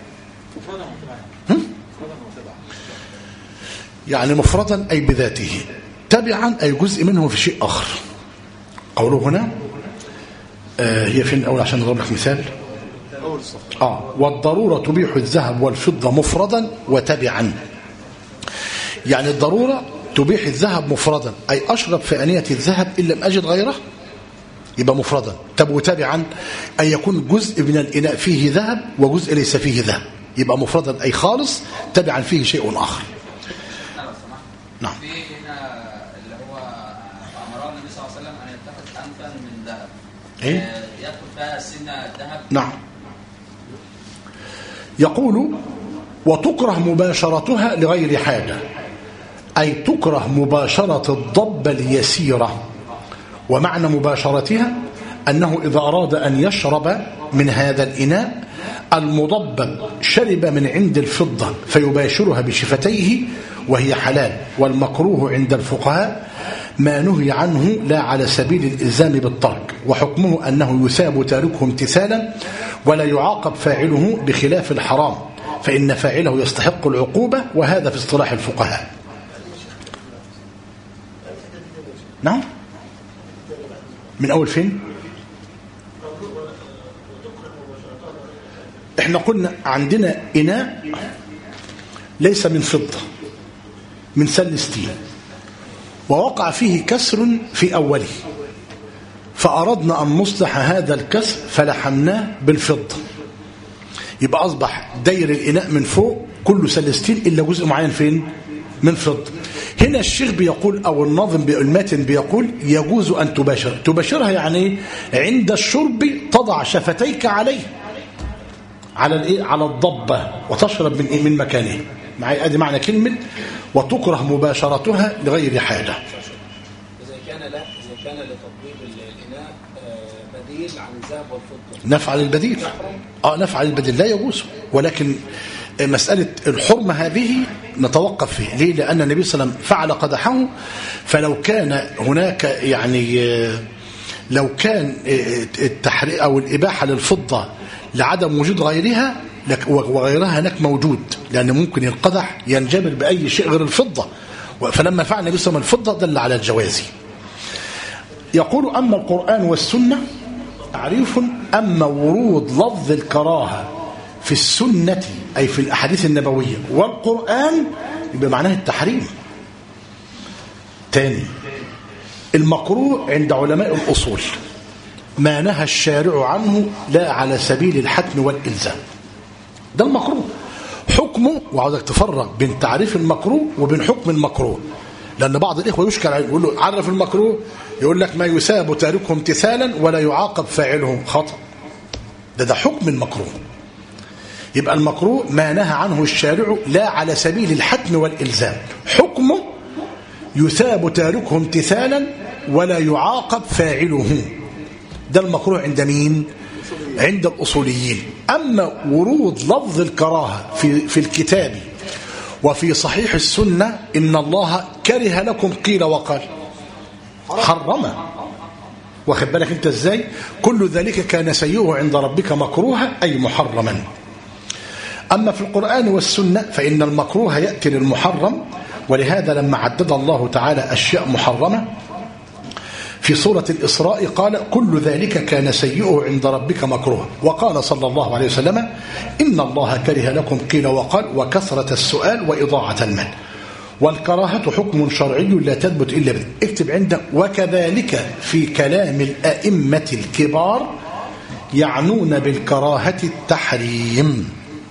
يعني مفردا أي بذاته، تبعا أي جزء منه في شيء آخر. قوله هنا آه هي فين الأول عشان نضرب لك مثال؟ آه والضرورة تبيح الذهب والفضة مفردا وتبعا، يعني الضرورة تبيح الذهب مفردا أي أشرب في آنية الذهب إن لم أجد غيره يبقى مفردا. طب وتبعا أن يكون جزء من الإناء فيه ذهب وجزء ليس فيه ذهب يبقى مفردا أي خالص، تبعا فيه شيء آخر. نعم. في هنا اللي هو أمر النبي صلى الله عليه وسلم أن يتخذ أنفا من ذهب. إيه؟ يدخل فيها سن الذهب. نعم. يقول وتكره مباشرتها لغير حاجة، أي تكره مباشرة الضبة اليسيرة. ومعنى مباشرتها أنه إذا أراد أن يشرب من هذا الإناء المضبب شرب من عند الفضة فيباشرها بشفتيه وهي حلال. والمكروه عند الفقهاء ما نهي عنه لا على سبيل الإلزام بالترك، وحكمه أنه يثاب تاركه امتثالا ولا يعاقب فاعله بخلاف الحرام، فإن فاعله يستحق العقوبة، وهذا في اصطلاح الفقهاء. نعم. من أول فين؟ احنا قلنا عندنا إناء ليس من فضة من سلستين، ووقع فيه كسر في أوله، فأردنا أن نصلح هذا الكسر فلحمناه بالفضة، يبقى أصبح داير الإناء من فوق كله سلستين إلا جزء معين فين؟ من فضة. هنا الشيخ بيقول أو الناظم الماتن بيقول يجوز أن تباشر. تباشرها يعني عند الشرب تضع شفتيك عليه على الايه على الضبة وتشرب من إيه؟ من مكانه. معي ادي معنى كلمة وتكره مباشرتها لغير حاجة. إذا كان لا إذا كان لتطبيق الإناء بديل عن الذهب والفضة نفعل البديل اه نفعل البديل لا يجوز، ولكن مسألة الحرمة هذه نتوقف فيه. ليه؟ لأن النبي صلى الله عليه وسلم فعل قدحه، فلو كان هناك يعني لو كان التحريق أو الإباحة للفضة لعدم وجود غيرها وغيرها هناك موجود، لأن ممكن القدح ينجبر بأي شيء غير الفضة، فلما فعل النبي صلى الله عليه وسلم الفضة دل على الجواز. يقول أما القرآن والسنة تعريف. أما ورود لفظ الكراهة في السنة أي في الأحاديث النبوية والقرآن يبقى معناه التحريم. تاني، المكروه عند علماء الأصول ما نهى الشارع عنه لا على سبيل الحتم والإلزام، ده المكروه. حكمه، وعاوزك تفرق بين تعريف المكروه وبين حكم المكروه، لأن بعض الإخوة يشكل عليه يقول له عرف المكروه يقول لك ما يساب تاركه امتثالا ولا يعاقب فاعله. خطأ، ده ده حكم المكروه. يبقى المكروه ما نهى عنه الشارع لا على سبيل الحتم والإلزام، حكمه يثاب تاركه امتثالا ولا يعاقب فاعله. ده المكروه عند مين؟ عند الأصوليين. أما ورود لفظ الكراهة في, في الكتاب وفي صحيح السنة إن الله كره لكم قيل وقال، حرمه، واخد بالك انت ازاي؟ كل ذلك كان سيئه عند ربك مكروها أي محرما. أما في القرآن والسنة فإن المكروه يأتي للمحرم، ولهذا لما عدد الله تعالى أشياء محرمة في سورة الإسراء قال كل ذلك كان سيئه عند ربك مكروه، وقال صلى الله عليه وسلم إن الله كره لكم قيل وقال وكثرة السؤال وإضاعة المال. والكراهة حكم شرعي لا تثبت إلا به. اكتب عندك وكذلك في كلام الأئمة الكبار يعنون بالكراهة التحريم.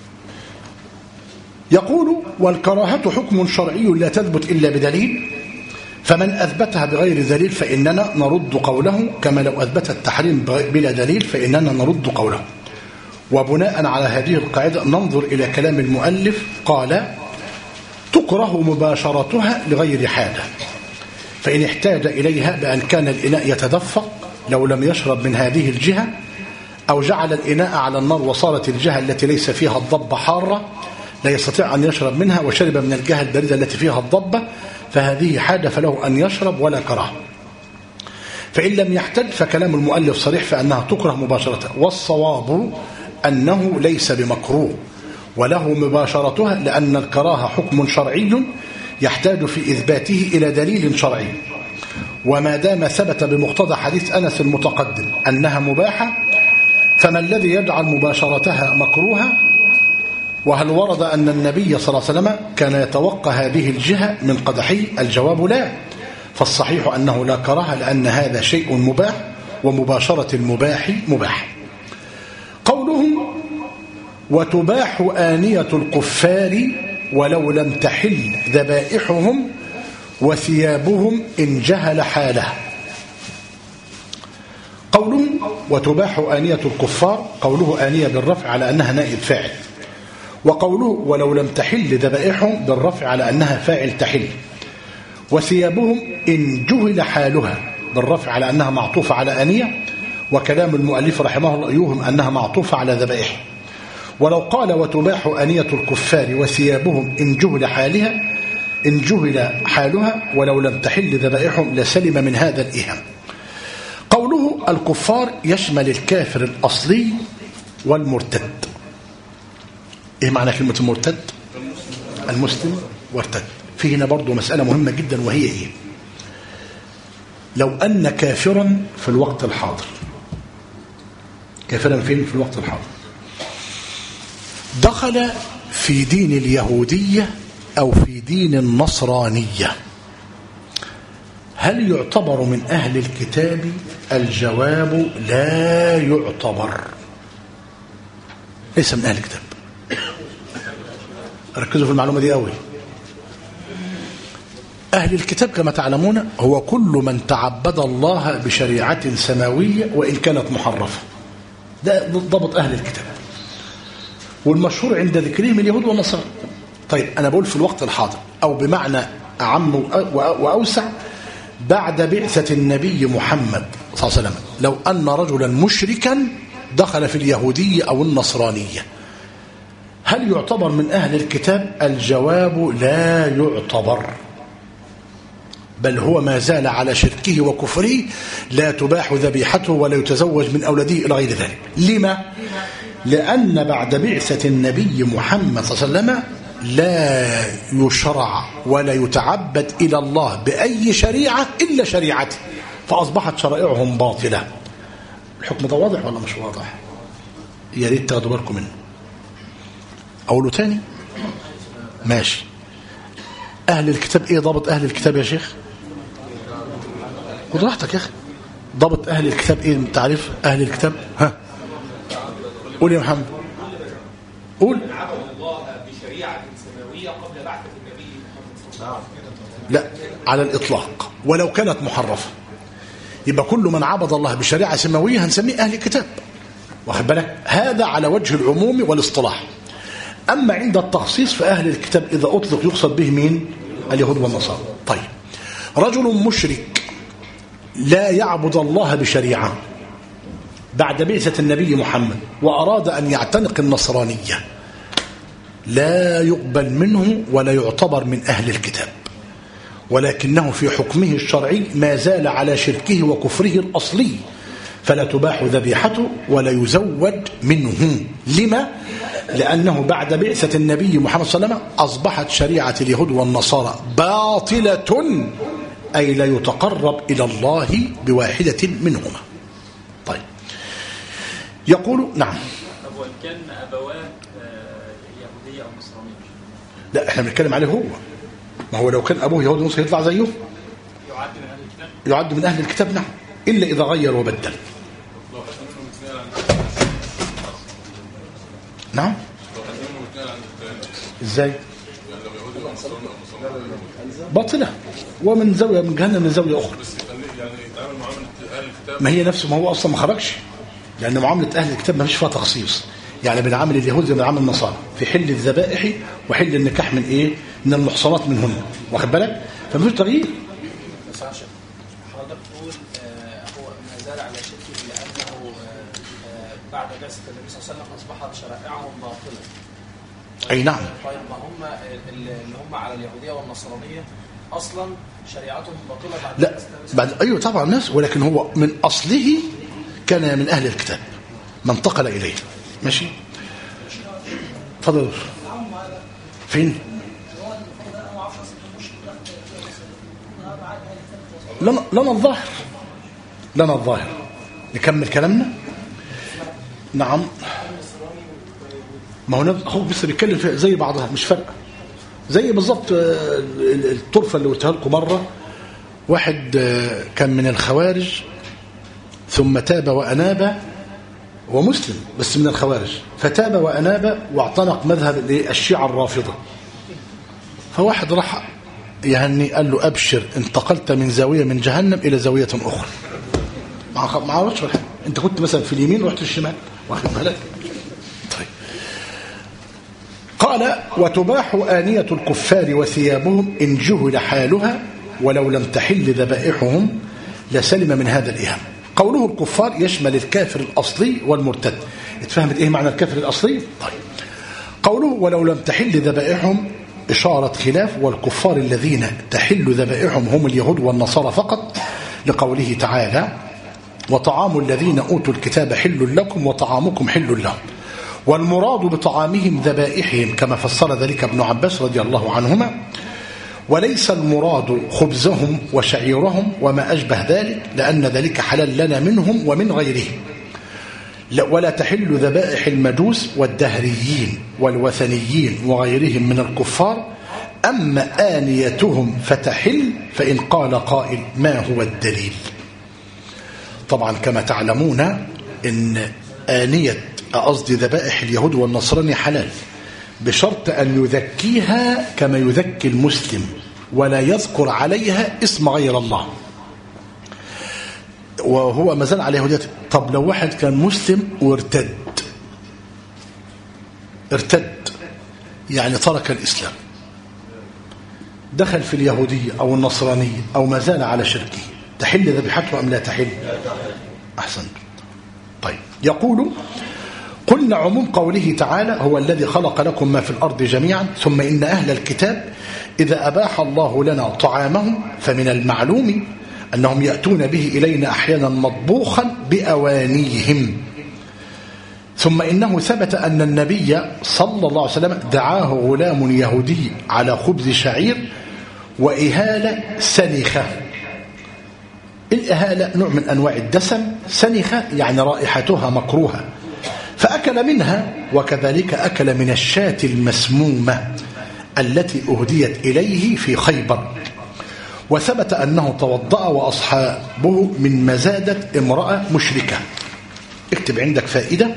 يقول والكراهة حكم شرعي لا تثبت إلا بدليل، فمن أثبتها بغير دليل فإننا نرد قوله، كما لو أثبت التحريم بلا دليل فإننا نرد قوله. وبناء على هذه القاعدة ننظر إلى كلام المؤلف. قال تكره مباشرتها لغير حاجة، فإن احتاج إليها بأن كان الإناء يتدفق لو لم يشرب من هذه الجهة، أو جعل الإناء على النار وصارت الجهة التي ليس فيها الضبة حارة لا يستطيع أن يشرب منها وشرب من الجهة الباردة التي فيها الضبة، فهذه حاجة فله أن يشرب ولا كراهة. فإن لم يحتج فكلام المؤلف صريح فأنها تكره مباشرتها، والصواب أنه ليس بمكروه وله مباشرتها، لأن الكراهة حكم شرعي يحتاج في إثباته إلى دليل شرعي، وما دام ثبت بمقتضى حديث أنس المتقدم أنها مباحة فما الذي يجعل مباشرتها مكروها؟ وهل ورد أن النبي صلى الله عليه وسلم كان يتوقى هذه الجهة من قدحي؟ الجواب لا، فالصحيح أنه لا كراهة، لأن هذا شيء مباح ومباشرة المباح مباح. قولهم وتباح آنية الكفار ولو لم تحل ذبائحهم وثيابهم إن جهل حاله. قولهم وتباح آنية الكفار، قوله آنية بالرفع على أنها نائب فاعل، وقوله ولو لم تحل ذبائحهم بالرفع على أنها فاعل تحل، وثيابهم إن جهل حالها بالرفع على أنها معطوفة على آنية، وكلام المؤلف رحمه الله يوهم أنها معطوفة على ذبائح. ولو قال وتباح آنية الكفار وثيابهم إن جهل حالها إن جهل حالها ولو لم تحل ذبائحهم لسلم من هذا الإيهام. قوله الكفار يشمل الكافر الأصلي والمرتد. إيه معنى كلمة المرتد؟ المسلم وارتد. في هنا برضو مسألة مهمة جدا، وهي إيه؟ لو أن كافرا في الوقت الحاضر، كافرا فين في الوقت الحاضر، دخل في دين اليهودية أو في دين النصرانية، هل يعتبر من أهل الكتاب؟ الجواب لا يعتبر، ليس من أهل الكتاب. ركزوا في المعلومة دي قوي. أهل الكتاب كما تعلمون هو كل من تعبد الله بشريعة سماوية وإن كانت محرفة، ده ضبط أهل الكتاب، والمشهور عند ذكرهم اليهود والنصارى. طيب أنا بقول في الوقت الحاضر، أو بمعنى أعم وأوسع، بعد بعثة النبي محمد صلى الله عليه وسلم، لو أن رجلا مشركا دخل في اليهودية أو النصرانية، هل يعتبر من أهل الكتاب؟ الجواب لا يعتبر، بل هو ما زال على شركه وكفره، لا تباح ذبيحته ولا يتزوج من أولاده إلى غير ذلك. لما؟ لأن بعد بعثة النبي محمد صلى الله عليه وسلم لا يشرع ولا يتعبد إلى الله بأي شريعة إلا شريعته، فأصبحت شرائعهم باطلة. الحكم ده واضح ولا مش واضح؟ يا ريت تاخدوا بالكم منه. أقوله تاني؟ ماشي. أهل الكتاب إيه ضابط أهل الكتاب يا شيخ؟ خد راحتك يا أخي. ضابط أهل الكتاب إيه؟ تعرف أهل الكتاب؟ ها؟ قول يا محمد. قول. بشريعة سماوية قبل بعثة النبي محمد صلى الله عليه وسلم. لا، على الإطلاق، ولو كانت محرفة يبقى كل من عبد الله بشريعة سماوية هنسميه أهل الكتاب، واخد بالك؟ هذا على وجه العموم والاصطلاح. أما عند التخصيص فأهل الكتاب إذا أطلق يقصد به مين؟ اليهود والنصارى. طيب، رجل مشرك لا يعبد الله بشريعة بعد بعثة النبي محمد وأراد أن يعتنق النصرانية لا يقبل منه ولا يعتبر من أهل الكتاب، ولكنه في حكمه الشرعي ما زال على شركه وكفره الأصلي، فلا تباح ذبيحته ولا يزوج منه. لما؟ لأنه بعد بعثة النبي محمد صلى الله عليه وسلم أصبحت شريعة اليهود والنصارى باطلة، أي لا يتقرب إلى الله بواحدة منهما. طيب، يقول نعم. طب وإن كان أبواه يهودية أو نصرانية؟ لا، احنا بنتكلم عليه هو. ما هو لو كان أبوه يهودي نصراني يطلع زيه؟ يعد من أهل الكتاب؟ يعد من أهل الكتاب، نعم، إلا إذا غير وبدل. نعم. ازاي؟ باطلة ومن زاوية من جهنم لزاوية أخرى. ما هي نفسه، ما هو أصلا ما خرجش، لأن معاملة أهل الكتاب ما فيش فيها تخصيص. يعني بنعامل اليهود زي ما بنعامل النصارى في حل الذبائح وحل النكاح من إيه؟ من المحصنات منهن، واخد بالك؟ فما فيش تغيير. بس عشان حضرتك تقول هو ما زال على شركه لأنه بعد بعثة النبي صلى الله عليه وسلم أصبحت شرائعهم باطلة. أي نعم. طيب، ما هم اللي هم على اليهودية والنصرانية أصلا شريعتهم باطلة بعد لا بعد، أيوة طبعا الناس، ولكن هو من أصله كان من أهل الكتاب ما انتقل إليه. ماشي، تفضل. فين؟ لنا لنا الظاهر لنا الظاهر نكمل كلامنا. نعم، ما هو هو بس بيتكلم في زي بعضها، مش فرق، زي بالظبط الطرفه اللي قلتها لكم مره. واحد كان من الخوارج ثم تاب واناب، ومسلم بس من الخوارج، فتاب واناب واعتنق مذهب الشيعة الرافضه. فواحد راح يعني قال له ابشر، انتقلت من زاويه من جهنم الى زاويه اخرى. ما عرفتش، انت كنت مثلا في اليمين ورحت الشمال، واخد بالك؟ طيب، قال وتباح آنية الكفار وثيابهم إن جهل حالها ولو لم تحل ذبائحهم لسلم من هذا الإهام. قوله الكفار يشمل الكافر الأصلي والمرتد. اتفهمت إيه معنى الكافر الأصلي؟ طيب، قوله ولو لم تحل ذبائحهم إشارة خلاف، والكفار الذين تحل ذبائحهم هم اليهود والنصارى فقط، لقوله تعالى وطعام الذين أوتوا الكتاب حل لكم وطعامكم حل لهم. والمراد بطعامهم ذبائحهم كما فسر ذلك ابن عباس رضي الله عنهما، وليس المراد خبزهم وشعيرهم وما أشبه ذلك، لأن ذلك حلال لنا منهم ومن غيرهم. ولا تحل ذبائح المجوس والدهريين والوثنيين وغيرهم من الكفار، أما آنيتهم فتحل، فإن قال قائل ما هو الدليل؟ طبعا كما تعلمون إن آنية قصدي ذبائح اليهود والنصراني حلال، بشرط أن يذكيها كما يذكي المسلم ولا يذكر عليها اسم غير الله، وهو ما زال على يهوديته. طب لو واحد كان مسلم وارتد ارتد يعني ترك الإسلام، دخل في اليهودية أو النصرانية أو ما زال على شركه، تحل ذبيحته أم لا تحل؟ أحسن. طيب، يقول قلنا عموم قوله تعالى هو الذي خلق لكم ما في الأرض جميعا، ثم إن أهل الكتاب إذا أباح الله لنا طعامهم فمن المعلوم أنهم يأتون به إلينا أحيانا مطبوخا بأوانيهم. ثم إنه ثبت أن النبي صلى الله عليه وسلم دعاه غلام يهودي على خبز شعير وإهالة سنخة. الإهالة نوع من أنواع الدسم، سنخة يعني رائحتها مكروهة، فأكل منها، وكذلك أكل من الشاة المسمومة التي أهديت إليه في خيبر. وثبت أنه توضأ وأصحابه من مزادة امرأة مشركة. اكتب عندك فائدة.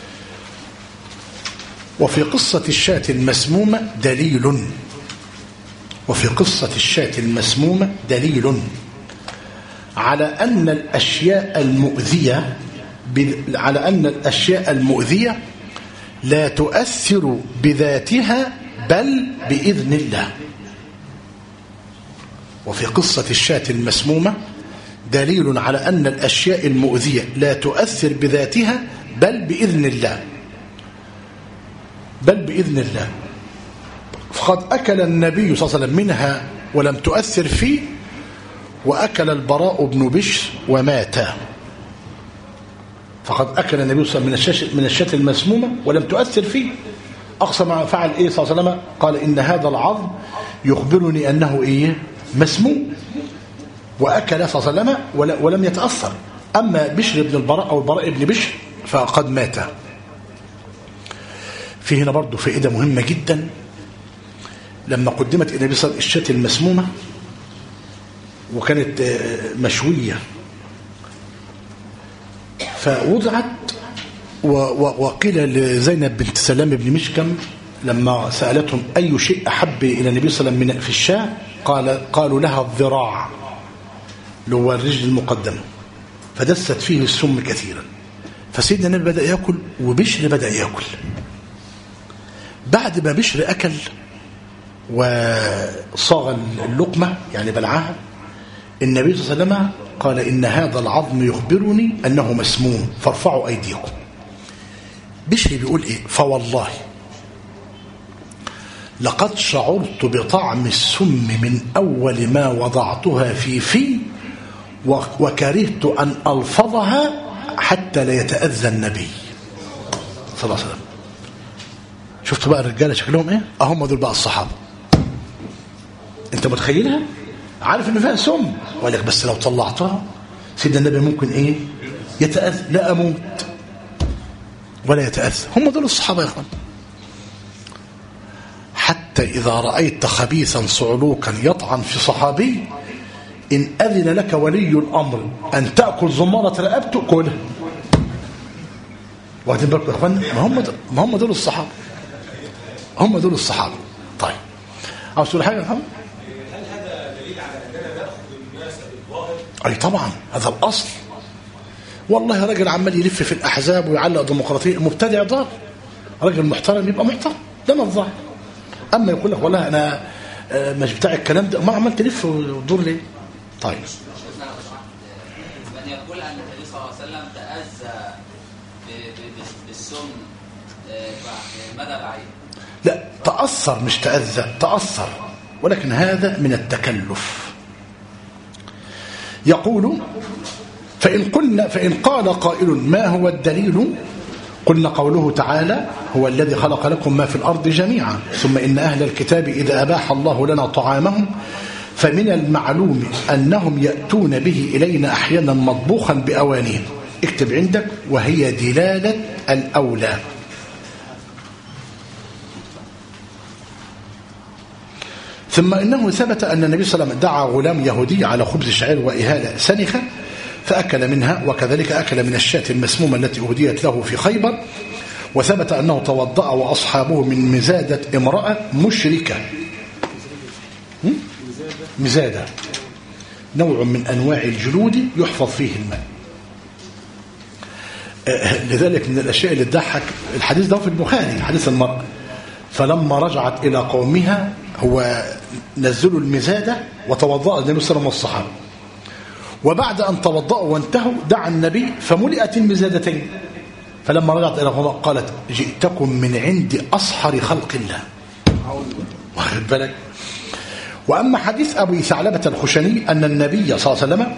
وفي قصة الشاة المسمومة دليل وفي قصة الشاة المسمومة دليل على أن الأشياء المؤذية على أن الأشياء المؤذية لا تؤثر بذاتها بل بإذن الله. وفي قصة الشاة المسمومة دليل على أن الأشياء المؤذية لا تؤثر بذاتها بل بإذن الله، بل بإذن الله. فقد أكل النبي صلى الله عليه وسلم منها ولم تؤثر فيه، وأكل البراء بن بشر ومات. فقد أكل النبي صلى الله عليه وسلم من الشاة المسمومة ولم تؤثر فيه. أقصى ما فعل إيه صلى الله عليه وسلم؟ قال إن هذا العظم يخبرني أنه إيه مسموم، وأكل صلى الله عليه وسلم ولم يتأثر. أما بشر بن البراء أو البراء بن بشر فقد مات. في هنا برضو فائدة مهمة جدا. لما قدمت النبي صلى الله عليه وسلم الشاة المسمومة وكانت مشوية، فوضعت وقيل لزينب بنت سلام بن مشكم لما سألتهم أي شيء أحب إلى النبي صلى الله عليه وسلم في الشاة، قال قالوا لها الذراع اللي هو الرجل المقدمة، فدست فيه السم كثيرا. فسيدنا النبي بدأ يأكل وبشر بدأ يأكل. بعد ما بشر أكل وصاغ اللقمة يعني بلعها، النبي صلى الله عليه وسلم قال إن هذا العظم يخبرني أنه مسموم فارفعوا أيديكم. بشر بيقول إيه؟ فوالله لقد شعرت بطعم السم من أول ما وضعتها في في وكرهت أن ألفظها حتى لا يتأذى النبي صلى الله عليه وسلم. شفتوا بقى الرجالة شكلهم إيه؟ أهم دول بقى الصحابة. أنت متخيلها؟ عارف إن فيها سم، وقال لك بس لو طلعتها سيدنا النبي ممكن إيه؟ يتأذى. لا أموت ولا يتأذى. هم دول الصحابة يا أخوان. حتى إذا رأيت خبيثا صعلوكا يطعن في صحابي، إن أذن لك ولي الأمر أن تأكل زمارة رقبته كلها. واخدين بالكم يا أخوان؟ ما هم ما هم دول الصحابة، هم دول الصحابة. طيب عاوز تقول حاجة يا محمد؟ هل هذا دليل على أننا نأخذ الناس بالظاهر؟ أي طبعا، هذا الأصل. والله راجل عمال يلف في الأحزاب ويعلق ديمقراطية مبتدع ضار. راجل محترم يبقى محترم، ده ما الظاهر. أما يقول لك والله أنا مش بتاع الكلام ده، ما عمال تلف وتدور ليه؟ طيب من يقول أن النبي صلى الله عليه وسلم تأذى بالسم مدى بعيد؟ لا، تأثر مش تأذى، تأثر، ولكن هذا من التكلف. يقول فإن قلنا فإن قال قائل ما هو الدليل؟ قلنا قوله تعالى هو الذي خلق لكم ما في الأرض جميعا ثم إن أهل الكتاب إذا أباح الله لنا طعامهم فمن المعلوم أنهم يأتون به إلينا أحيانا مطبوخا بأوانهم. اكتب عندك وهي دلالة الأولى. ثم إنه ثبت أن النبي صلى الله عليه وسلم دعا غلام يهودي على خبز شعير وإهالة سنخة فأكل منها، وكذلك أكل من الشاة المسمومة التي أهديت له في خيبر. وثبت أنه توضأ وأصحابه من مزادة امرأة مشركة. مزادة نوع من أنواع الجلود يحفظ فيه الماء. لذلك من الأشياء اللي تضحك الحديث ده في البخاري، حديث المرأة فلما رجعت إلى قومها هو نزلوا المزادة وتوضأ النبي صلى الله عليه وسلم والصحابة، وبعد أن توضأوا وانتهوا دعا النبي فملئت المزادتين، فلما رجعت إلى قومها قالت جئتكم من عند أصحر خلق الله. واخد بالك؟ وأما حديث أبي ثعلبة الخشني أن النبي صلى الله عليه وسلم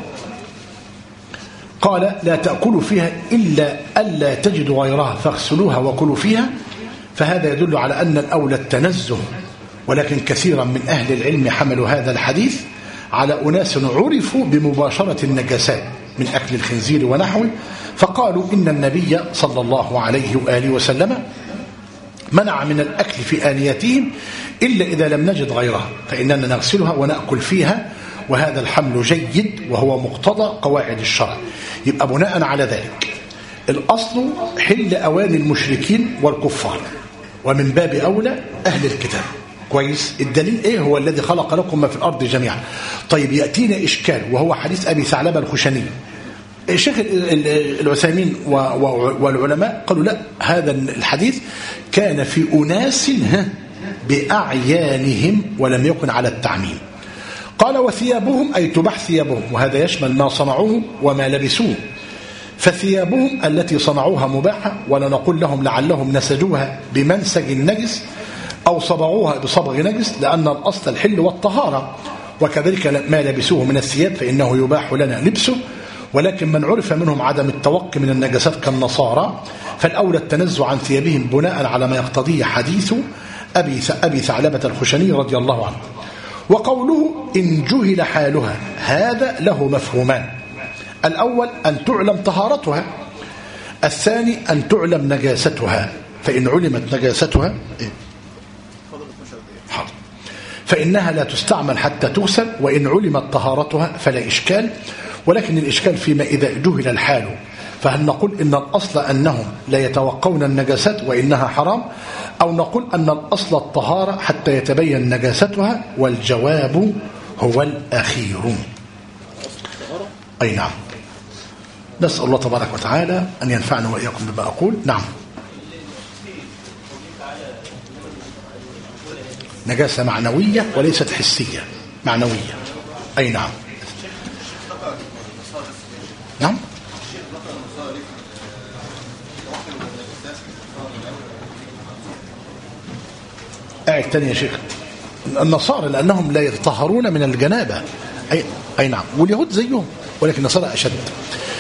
قال لا تأكلوا فيها إلا ألا تجدوا غيرها فاغسلوها وكلوا فيها، فهذا يدل على أن الأولى التنزه، ولكن كثيرا من أهل العلم حملوا هذا الحديث على أناس عرفوا بمباشرة النجاسات من أكل الخنزير ونحوه، فقالوا إن النبي صلى الله عليه وآله وسلم منع من الأكل في آنيتهم إلا إذا لم نجد غيرها فإننا نغسلها ونأكل فيها، وهذا الحمل جيد وهو مقتضى قواعد الشرع. يبقى بناء على ذلك الأصل حل أواني المشركين والكفار، ومن باب أولى أهل الكتاب. كويس؟ الدليل إيه؟ هو الذي خلق لكم ما في الأرض جميعا. طيب يأتينا إشكال وهو حديث أبي ثعلبة الخشني، الشيخ العثيمين والعلماء قالوا لا، هذا الحديث كان في أناس بأعيانهم ولم يكن على التعميم. قال وثيابهم أي تباح ثيابهم، وهذا يشمل ما صنعوه وما لبسوه. فثيابهم التي صنعوها مباحة، ولا نقول لهم لعلهم نسجوها بمنسج النجس أو صبغوها بصبغ نجس، لأن الأصل الحل والطهارة. وكذلك ما لبسوه من الثياب فإنه يباح لنا لبسه، ولكن من عرف منهم عدم التوقي من النجاسات كالنصارى فالأولى التنزع عن ثيابهم بناء على ما يقتضيه حديث أبي أبي ثعلبة الخشني رضي الله عنه. وقوله إن جهل حالها هذا له مفهومان: الأول أن تعلم طهارتها، الثاني أن تعلم نجاستها. فإن علمت نجاستها فإنها لا تستعمل حتى تغسل، وإن علمت طهارتها فلا إشكال. ولكن الإشكال فيما إذا جهل الحال، فهل نقول إن الأصل أنهم لا يتوقون النجاسات وإنها حرام، أو نقول أن الأصل الطهارة حتى يتبين نجاستها؟ والجواب هو الأخير. أي نعم. نسأل الله تبارك وتعالى أن ينفعنا وإياكم بما أقول. نعم. نجاسة معنوية وليست حسية، معنوية. أي نعم. نعم. قاعد تاني يا شيخ. النصارى لأنهم لا يتطهرون من الجنابة. أي, أي نعم. واليهود زيهم، ولكن النصارى أشد.